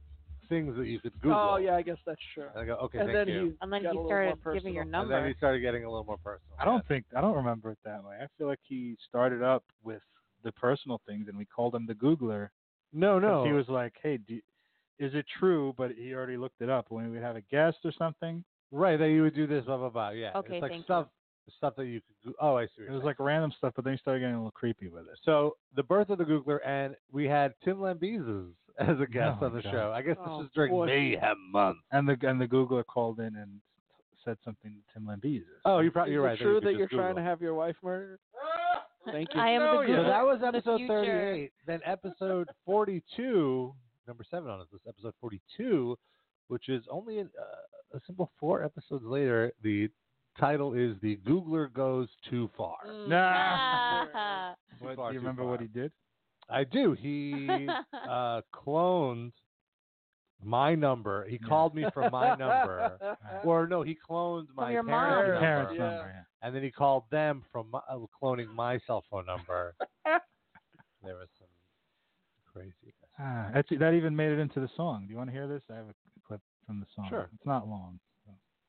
things that you could Google. Oh yeah, I guess that's true. And I go, okay, and thank then you. he And then got he a little started more giving your personal. And then number. he started getting a little more personal. I don't think I don't remember it that way. I feel like he started up with the personal things, and we called him the Googler. No, no. He was like, "Hey, do, is it true?" But he already looked it up. When we would have a guest or something, right? That you would do this, blah blah blah. Yeah. Okay, it's like thank stuff, stuff that you could. Go- oh, I see. What it you're was saying. like random stuff. But then he started getting a little creepy with it. So the birth of the Googler, and we had Tim Lambesis as a guest Oh, on the God. show. I guess Oh, this is during boy. Mayhem month. And the and the Googler called in and said something to Tim Lambesis. Oh, you probably Is you're it right. true you that could you're just trying to Google. have your wife murdered? Thank you. I am the So Googler that was of the episode future. thirty-eight. Then episode forty-two, number seven on it, this episode forty-two, which is only an, uh, a simple four episodes later. The title is "The Googler Goes Too Far." Mm. Nah. Ah. Too What, far, do you too remember far. what he did? I do. He uh, cloned my number. He called me from my number, or no, he cloned my your parents' mom. number, Parents' Yeah. number. Yeah. and then he called them from my, uh, cloning my cell phone number. There was some crazy. Ah, that's, that even made it into the song. Do you want to hear this? I have a clip from the song. Sure. It's not long. So.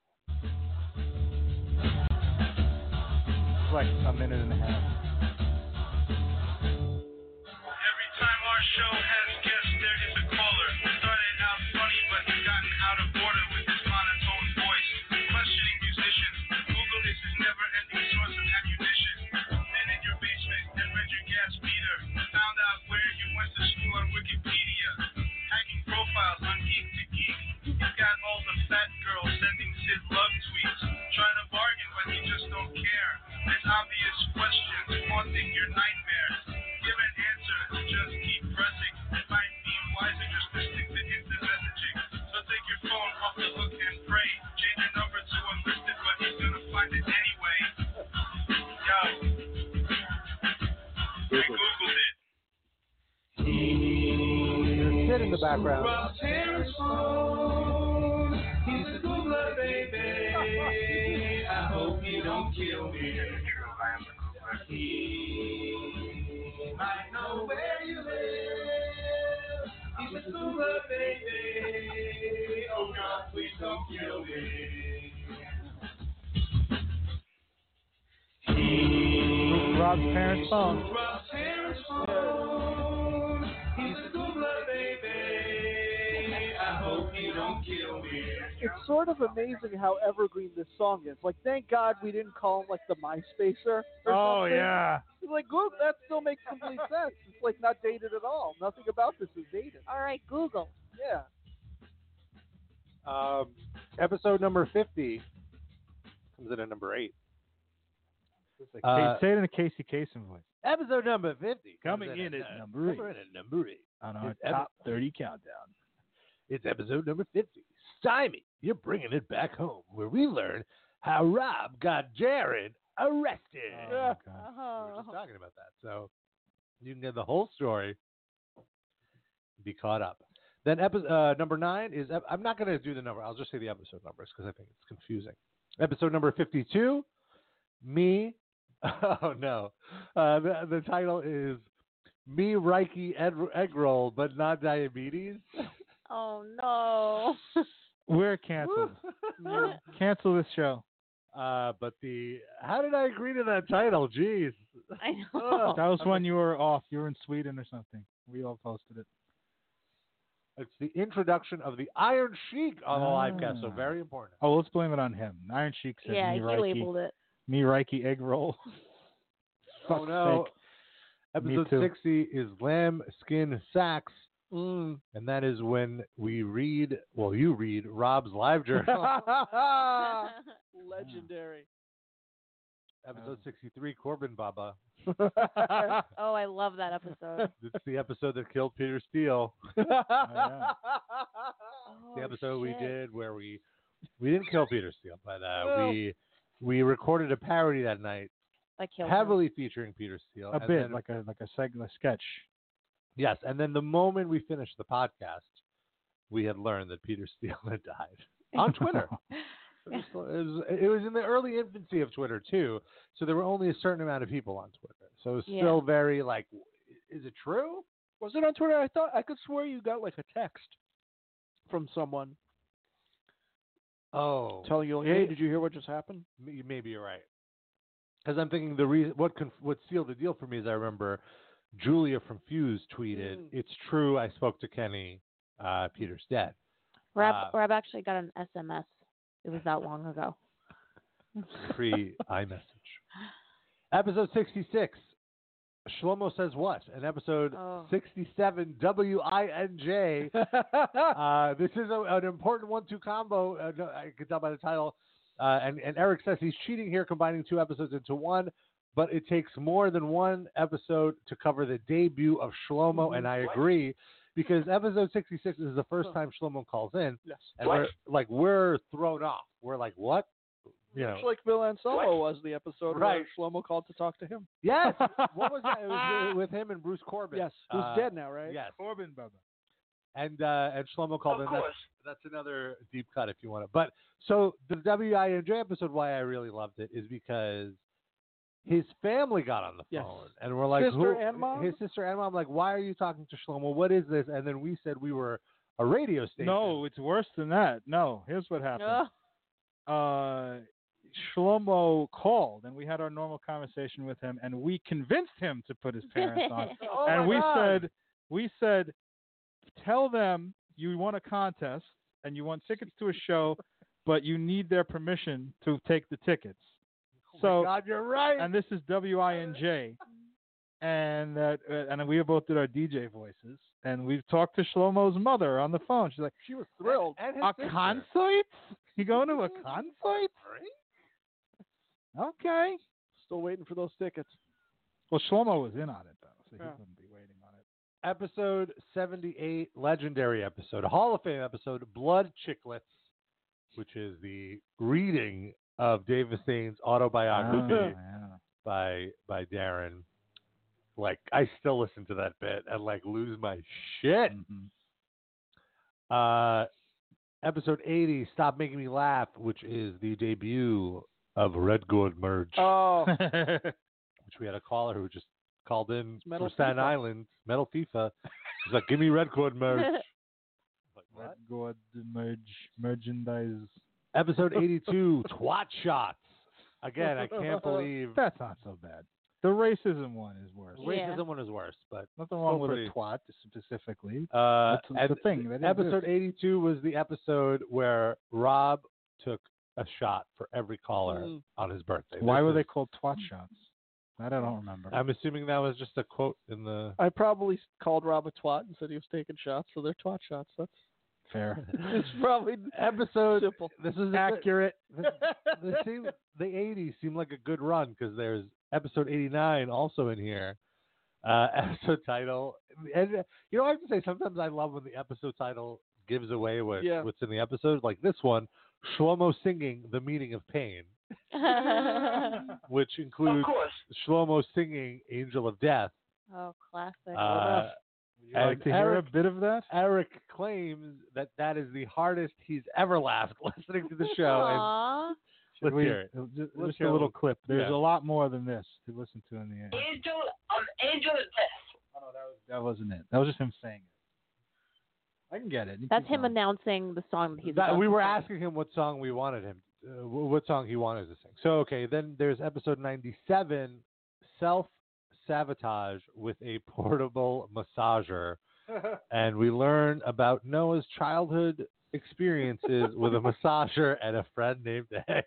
It's like a minute and a half. Every time our show has guests, there is a caller. Started out funny, but has gotten out of order with his monotone voice. Questioning musicians, Google is his never-ending source of ammunition. Been in your basement and read your gas meter. Found out where you went to school on Wikipedia. Hacking profiles on Geek to Geek. He's got all the fat girls sending Sid love tweets. Trying to bargain, but he just don't care. There's obvious questions haunting your nightmares. Give an answer, just keep pressing. It might be wiser just to stick to instant messaging. So take your phone off the hook and pray. Change your number to unlisted, but he's gonna find it anyway. Yo. I Googled it. There's Sid in the background. He's the Googler, baby. I hope he don't kill me. True, I am the Googler. He might know where you live. He's the Googler, baby. Oh God, please don't kill me. Rob's parents' phone. Rob's parents' phone. He's the Googler, baby. I hope he don't kill me. It's sort of amazing how evergreen this song is. Like, thank God we didn't call him like the MySpacer. Or Oh something. yeah. It's like, Google, that still makes complete sense. It's like not dated at all. Nothing about this is dated. All right, Google. Yeah. Um, episode number fifty comes in at number eight. Like, Uh, say it in a Casey Kasem voice. Episode number fifty Coming comes in at uh, number eight. coming in at number eight. On our It's epi- top thirty countdown. It's episode number fifty. Stymie, you're bringing it back home, where we learn how Rob got Jared arrested. Oh, God. We were just talking about that, so you can get the whole story, be caught up. Then episode uh, number nine is ep- I'm not going to do the number. I'll just say the episode numbers because I think it's confusing. Episode number fifty-two, me. Oh no, uh, the the title is me Reiki egg, egg roll, but not diabetes. Oh no. We're canceled. Cancel this show. Uh, but the how did I agree to that title? Jeez. I know. That was when you were off. You were in Sweden or something. We all posted it. It's the introduction of the Iron Sheik on the live cast, so Ah. very important. Oh, let's blame it on him. Iron Sheik said Yeah, me he Reiki, labeled it. me Reiki egg roll. Oh Fuck's no. sake. Me Episode too. sixty is Lamb Skin Sacks. Mm. And that is when we read, well, you read Rob's live journal. Legendary. Episode sixty-three, Corbin Baba. Oh, I love that episode. It's the episode that killed Peter Steele. Oh, yeah. The Oh, episode we shit. did where we we didn't kill Peter Steele, but uh, Well. we we recorded a parody that night, I killed him. heavily featuring Peter Steele. A and bit, then- like a like a segment sketch. yes, and then the moment we finished the podcast, we had learned that Peter Steele had died on Twitter. It was, it, was, it was in the early infancy of Twitter too, so there were only a certain amount of people on Twitter. So it was Yeah. still very like, is it true? Was it on Twitter? I thought I could swear you got like a text. from someone Oh, telling you, "Hey, did you hear what just happened?" Maybe you're right. Because I'm thinking the reason what conf- what sealed the deal for me is I remember Julia from Fuse tweeted, Mm. "It's true. I spoke to Kenny. Uh, Peter's dead." Rob, Uh, Rob actually got an S M S. It was that long ago. Pre iMessage. Episode sixty-six. Shlomo Says What? And episode Oh. sixty-seven, W I N J. uh, this is a, an important one two combo. Uh, no, I can tell by the title. Uh, and, and Eric says he's cheating here, combining two episodes into one, but it takes more than one episode to cover the debut of Shlomo, and I agree, because episode sixty-six is the first time Shlomo calls in, Yes. and we're like we're thrown off. We're like, what? You know, Much like Bill Anselmo was the episode Right. where Shlomo called to talk to him. yes. What was that? It was with him and Bruce Corbin. Yes, who's Uh, dead now, right? Yes. Corbin, Bubba. And uh, and Shlomo called Of in. That's, course. that's another deep cut if you want it. But so the W I N J episode, why I really loved it is because his family got on the Yes. phone and we're like, Sister who, and mom? his sister and mom, like, why are you talking to Shlomo? What is this? And then we said we were a radio station. No, it's worse than that. No, here's what happened. Uh, Shlomo called, and we had our normal conversation with him, and we convinced him to put his parents on. Oh and my we God. said, we said, tell them you want a contest and you want tickets to a show, but you need their permission to take the tickets. Oh so, my God, you're right. And this is W I N J, and that, uh, and we both did our D J voices, and we've talked to Shlomo's mother on the phone. She's like, she was thrilled. And his a sister. concert? You going to a concert? Okay. Still waiting for those tickets. Well, Shlomo was in on it though, so he Yeah. wouldn't be waiting on it. Episode seventy-eight, legendary episode, a Hall of Fame episode, Blood Chicklets, which is the reading of Dave Mustaine's autobiography Oh, yeah. by by Darren. Like, I still listen to that bit and like lose my shit. Mm-hmm. Uh, episode eighty, Stop Making Me Laugh, which is the debut of Red Gourd Merge, Oh, which we had a caller who just called in Metal from Staten FIFA. Island, Metal FIFA. He's like, give me Red Gourd Merge. Red Gourd merge merchandise. Episode eighty-two, Twat Shots. Again, I can't believe That's not so bad. The racism one is worse. the racism one is worse, but Nothing wrong still with pretty- a twat specifically. Uh, That's and the thing. That episode exists. eighty-two was the episode where Rob took a shot for every caller Mm. on his birthday. Why This were is- they called twat shots? That I don't remember. I'm assuming that was just a quote in the. I probably called Rob a twat and said he was taking shots, so they're twat shots. That's Fair. it's probably Episode. simple. This is Accurate. The, the, seem, the eighties seem like a good run because there's episode eighty-nine also in here. Uh, episode title, and uh, you know I have to say sometimes I love when the episode title gives away what, Yeah. what's in the episode. Like this one, Shlomo singing "The Meaning of Pain," which includes Shlomo singing "Angel of Death." Oh, classic. Uh, Would you like and to hear Eric, a bit of that? Eric claims that that is the hardest he's ever laughed listening to the show. Aw. And Should let's we- hear it. uh, Just, Let's just hear a a little little- clip. There's yeah. a lot more than this to listen to in the end. Angel, um, angel of death. Oh, no, that, was, that wasn't it. That was just him saying it. I can get it. You That's keep him going. announcing the song that he's That, about we to were sing. asking him what song we wanted him, uh, wh- what song he wanted to sing. So okay, then there's episode ninety-seven, self sabotage with a portable massager, and we learn about Noah's childhood experiences with a massager and a friend named Egg.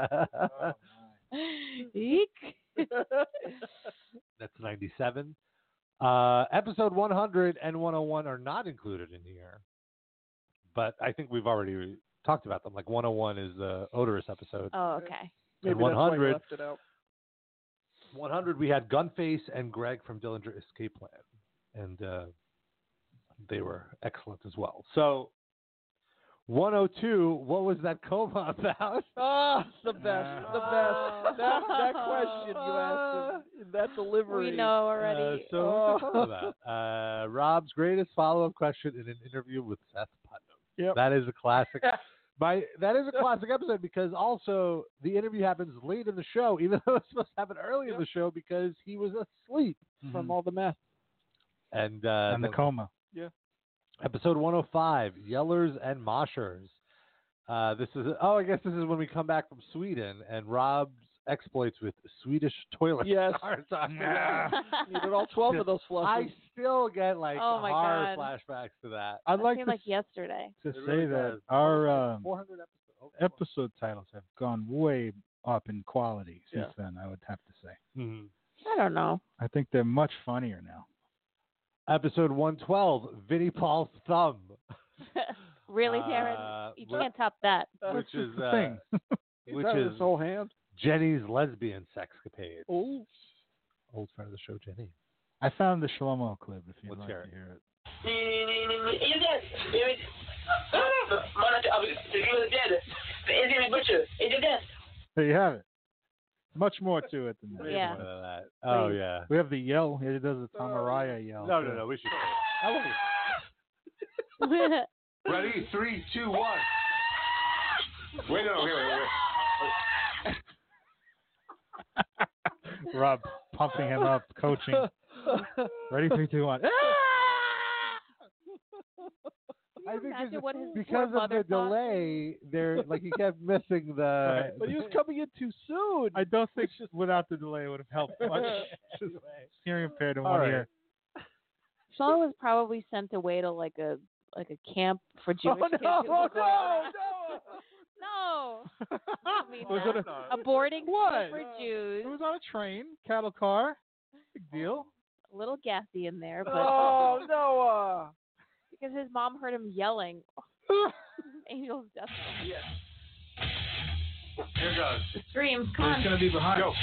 Eek. That's ninety-seven. Uh, episode one hundred and one oh one are not included in here, but I think we've already talked about them. Like one oh one is the odorous episode. Oh, okay. Maybe and one that's why you hundred, left it out. one hundred, we had Gunface and Greg from Dillinger Escape Plan, and uh, they were excellent as well. So, one oh two, what was that coma about? Oh, the best, the best. That, that question you asked him in that delivery. We know already. Uh, so, what's the coma about? Uh, Rob's greatest follow-up question in an interview with Seth Putnam. Yep. That is a classic. By that is a classic episode because also the interview happens late in the show, even though it's supposed to happen early in the show because he was asleep From all the meth. and uh, and the then- coma. Yeah. Episode one oh five, Yellers and Moshers. Uh, this is oh, I guess this is when we come back from Sweden and Rob's exploits with Swedish toilet Yes. starts on Yeah. Needed all twelve of those flushes. I still get like Oh, my horror God. flashbacks to that. I'd That like seemed to, like yesterday. to It say really that does. our um, four hundred episodes. episode titles have gone way up in quality since Yeah. then, I would have to say. Mhm. I don't know. I think they're much funnier now. Episode one twelve, Vinnie Paul's thumb, Really, Uh, Darren? You which- can't top that. which is the uh, thing. He's which out of is his whole hand. Jenny's lesbian sexcapade. Oh. Old friend of the show, Jenny. I found the Shlomo clip if you'd Let's like hear to it. hear it. Is that? Butcher. Is it that? There you have it. Much more to it than that. Yeah. More than that. Oh Please. yeah. We have the yell. He does the Tom Araya yell. No, too. no, no. We should. I want Ready? Three, two, one. Wait, no, wait, wait, wait. Rob pumping him up, coaching. Ready? Three, two, one. I think imagine it's what his because poor of the mother thought? delay, there like he kept missing the. Right. But he was coming in too soon. I don't think without the delay it would have helped much. Just hearing impaired in All one right. ear. Sean was probably sent away to like a like a camp for Jewish Oh, kids. no, in oh, Florida. No. I mean Was that. it a- a boarding school What? for Jews. It was on a train, cattle car. Big deal. A little gassy in there, but Oh, Noah. because his mom heard him yelling. Angel's death. Here goes. The streams, come on. gonna be behind. Go.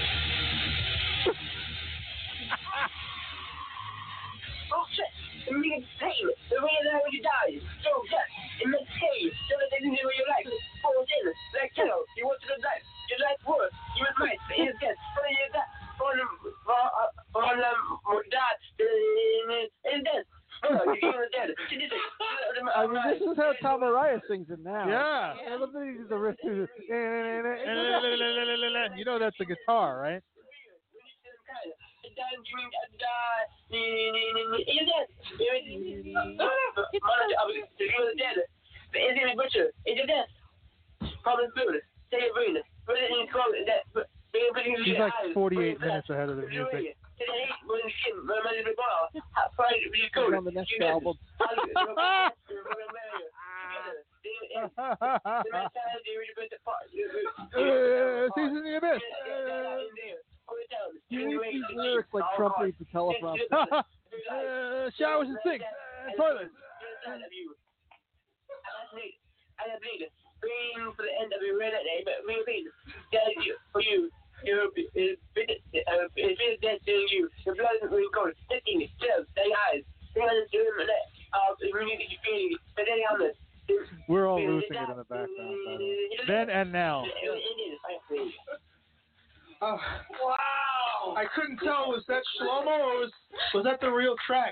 Oh shit! It means pain. The way that when you die. So death. It means pain. So that they didn't know your life. Fall in. Like hell. You want to the life. Your life worth. You was right. It is death. For you that. For them. For them. That. And death. Oh, you're dead. I mean, this is how Tom Araya sings it now. Yeah. I love that he did the riff too. You know that's a guitar, right? He's like forty-eight minutes ahead of the music. On the next album. Uh, season the abyss. He reads these lyrics like Trump reads the teleprompter. Uh, showers and sinks, uh, toilets. I have been praying for the end of your day, but we have been telling you for you. You're it's been dead to you. Your blood is really cold, sticking, still, stay eyes. We're all losing it in the background. by the way. Then and now. Oh, wow! I couldn't tell. Was that Shlomo or was was that the real track?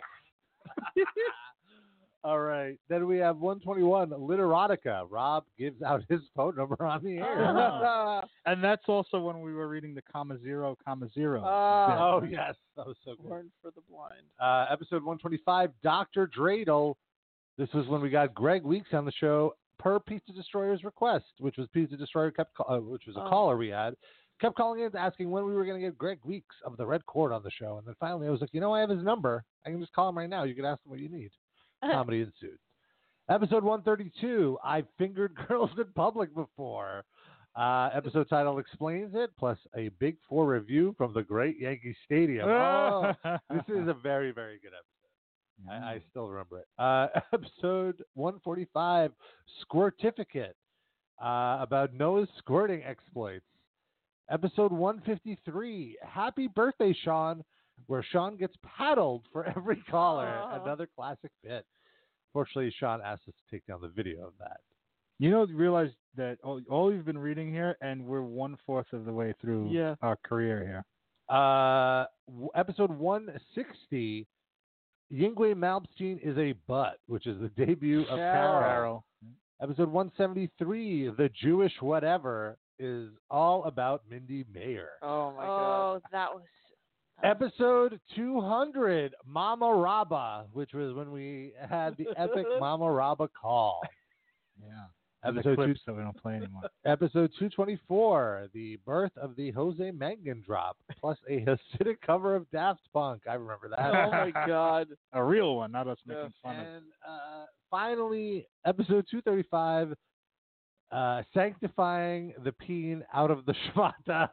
All right. Then we have one twenty-one, Literotica. Rob gives out his phone number on the air. Ah. And that's also when we were reading the comma zero, comma zero. Ah. Oh, yes. That was so good. Born for the blind. Uh, episode one twenty-five, Doctor Dreidel. This was when we got Greg Weeks on the show per Pizza Destroyer's request, which was Pizza Destroyer kept, call- uh, which was a Oh. caller we had, kept calling in asking when we were going to get Greg Weeks of the Red Court on the show. And then finally I was like, you know, I have his number. I can just call him right now. You can ask him what you need. Comedy ensued. Episode one thirty-two, I've fingered girls in public before. Uh, episode title explains it, plus a Big Four review from the Great Yankee Stadium. Oh, this is a very, very good episode. I, I still remember it. Uh, episode one forty-five, Squirtificate, uh, about Noah's squirting exploits. Episode one fifty-three, Happy Birthday, Sean, where Sean gets paddled for every caller. Aww. Another classic bit. Fortunately, Sean asked us to take down the video of that. You know, realize that all, all you've been reading here, and we're one fourth of the way through Yeah. our career here. Uh, w- episode one sixty, Yingwei Malmsteen is a butt, which is the debut of Carol. Carol. Episode one seventy-three, The Jewish Whatever, is all about Mindy Mayer. Oh my Oh, that was that Episode two hundred, Mama Rabba, which was when we had the epic Mama Rabba call. Yeah. Episode clips two, that we don't play anymore. Episode two twenty-four, the birth of the Jose Mangan drop, plus a Hasidic cover of Daft Punk. I remember that. Oh my God. A real one, not us making fun of. And uh, finally, episode two thirty-five, uh, sanctifying the peen out of the Shvata.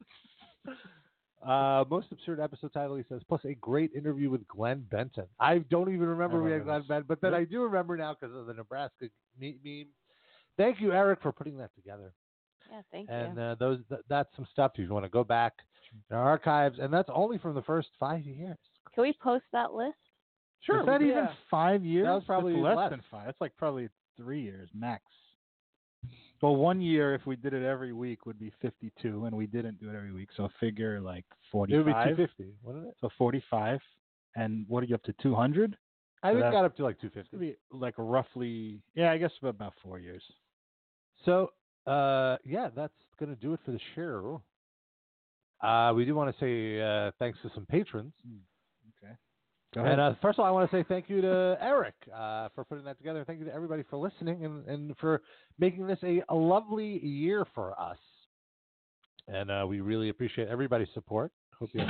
uh, most absurd episode title, he says, plus a great interview with Glenn Benton. I don't even remember we had Glenn Benton, but then I do remember now because of the Nebraska me- meme. Thank you, Eric, for putting that together. Yeah, thank and you. uh, those th- that's some stuff if you want to go back in our archives, and that's only from the first five years. Can we post that list? Sure. Is that yeah. even five years? That was probably That's less, less. than five. That's like probably three years max. Well, one year, if we did it every week, would be fifty-two, and we didn't do it every week. So figure like forty-five. It would be two fifty, wouldn't it? So forty-five. And what are you up to, two hundred? I So think it that- got up to like two fifty. Be like roughly, yeah, I guess about four years. So, uh, yeah, that's going to do it for the show. Uh, we do want to say uh, thanks to some patrons. Okay. Go ahead. And uh, first of all, I want to say thank you to Eric uh, for putting that together. Thank you to everybody for listening and, and for making this a, a lovely year for us. And uh, we really appreciate everybody's support. Hope you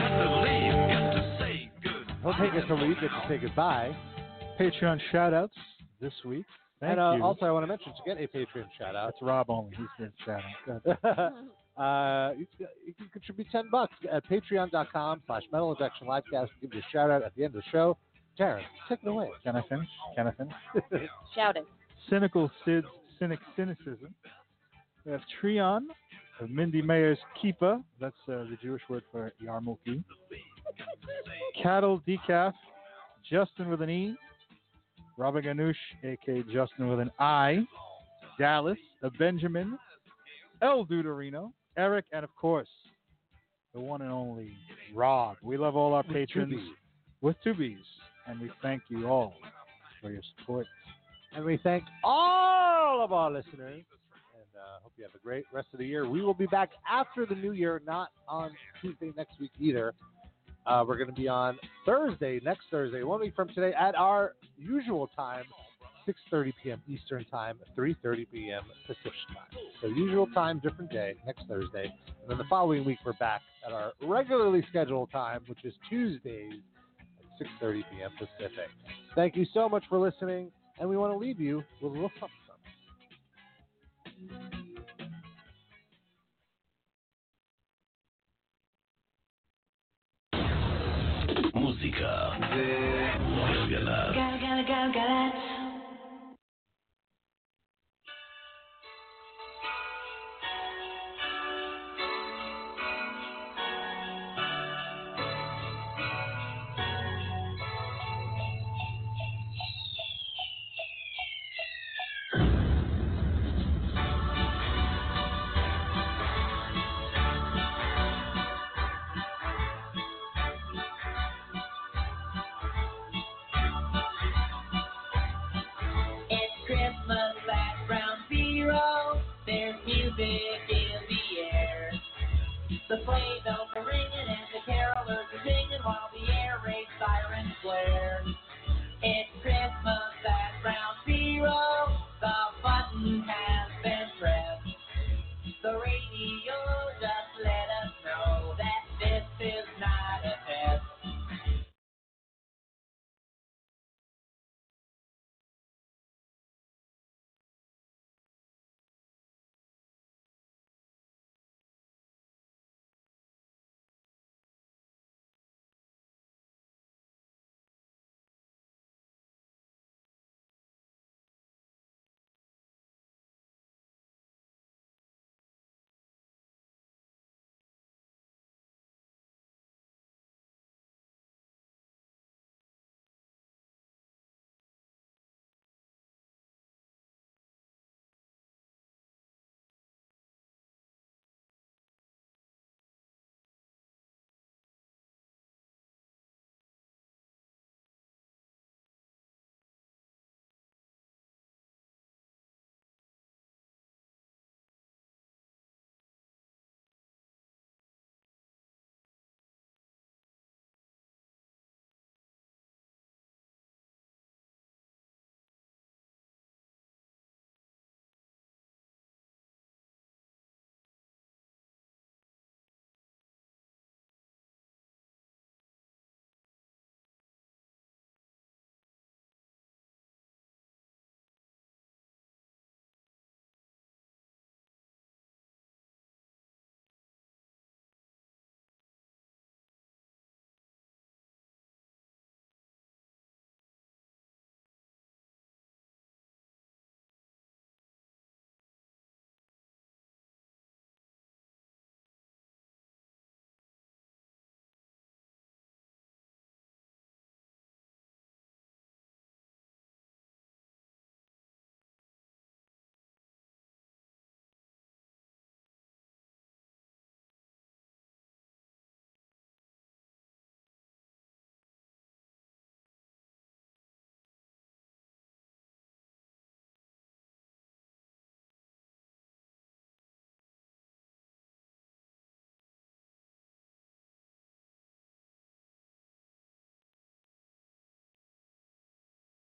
Hope you get to leave, get to say goodbye. Patreon shout-outs this week. Thank and uh, you. also, I want to mention to get a Patreon shout out. That's Rob only. He's the shout-out. uh, you, you can contribute ten bucks at patreon.com slash metal injection livecast. Give you a shout out at the end of the show. Jared, take it away. Can I finish? Can I finish? Shout it. Cynical Sid's Cynic Cynicism. We have Trion of Mindy Mayer's Kippah. That's uh, the Jewish word for Yarmulke. Cattle Decaf. Justin with an E. Robert Ganoush, a k a. Justin with an I. Dallas, a Benjamin. El Duderino. Eric, and of course, the one and only Rob. We love all our With patrons two B's. with two B's. And we thank you all for your support. And we thank all of our listeners. And uh, hope you have a great rest of the year. We will be back after the new year, not on Tuesday next week either. Uh, we're going to be on Thursday, next Thursday, one week from today, at our usual time, six thirty p.m. Eastern Time, three thirty p.m. Pacific Time. So usual time, different day, next Thursday. And then the following week, we're back at our regularly scheduled time, which is Tuesdays at six thirty p.m. Pacific. Thank you so much for listening, and we want to leave you with a little something.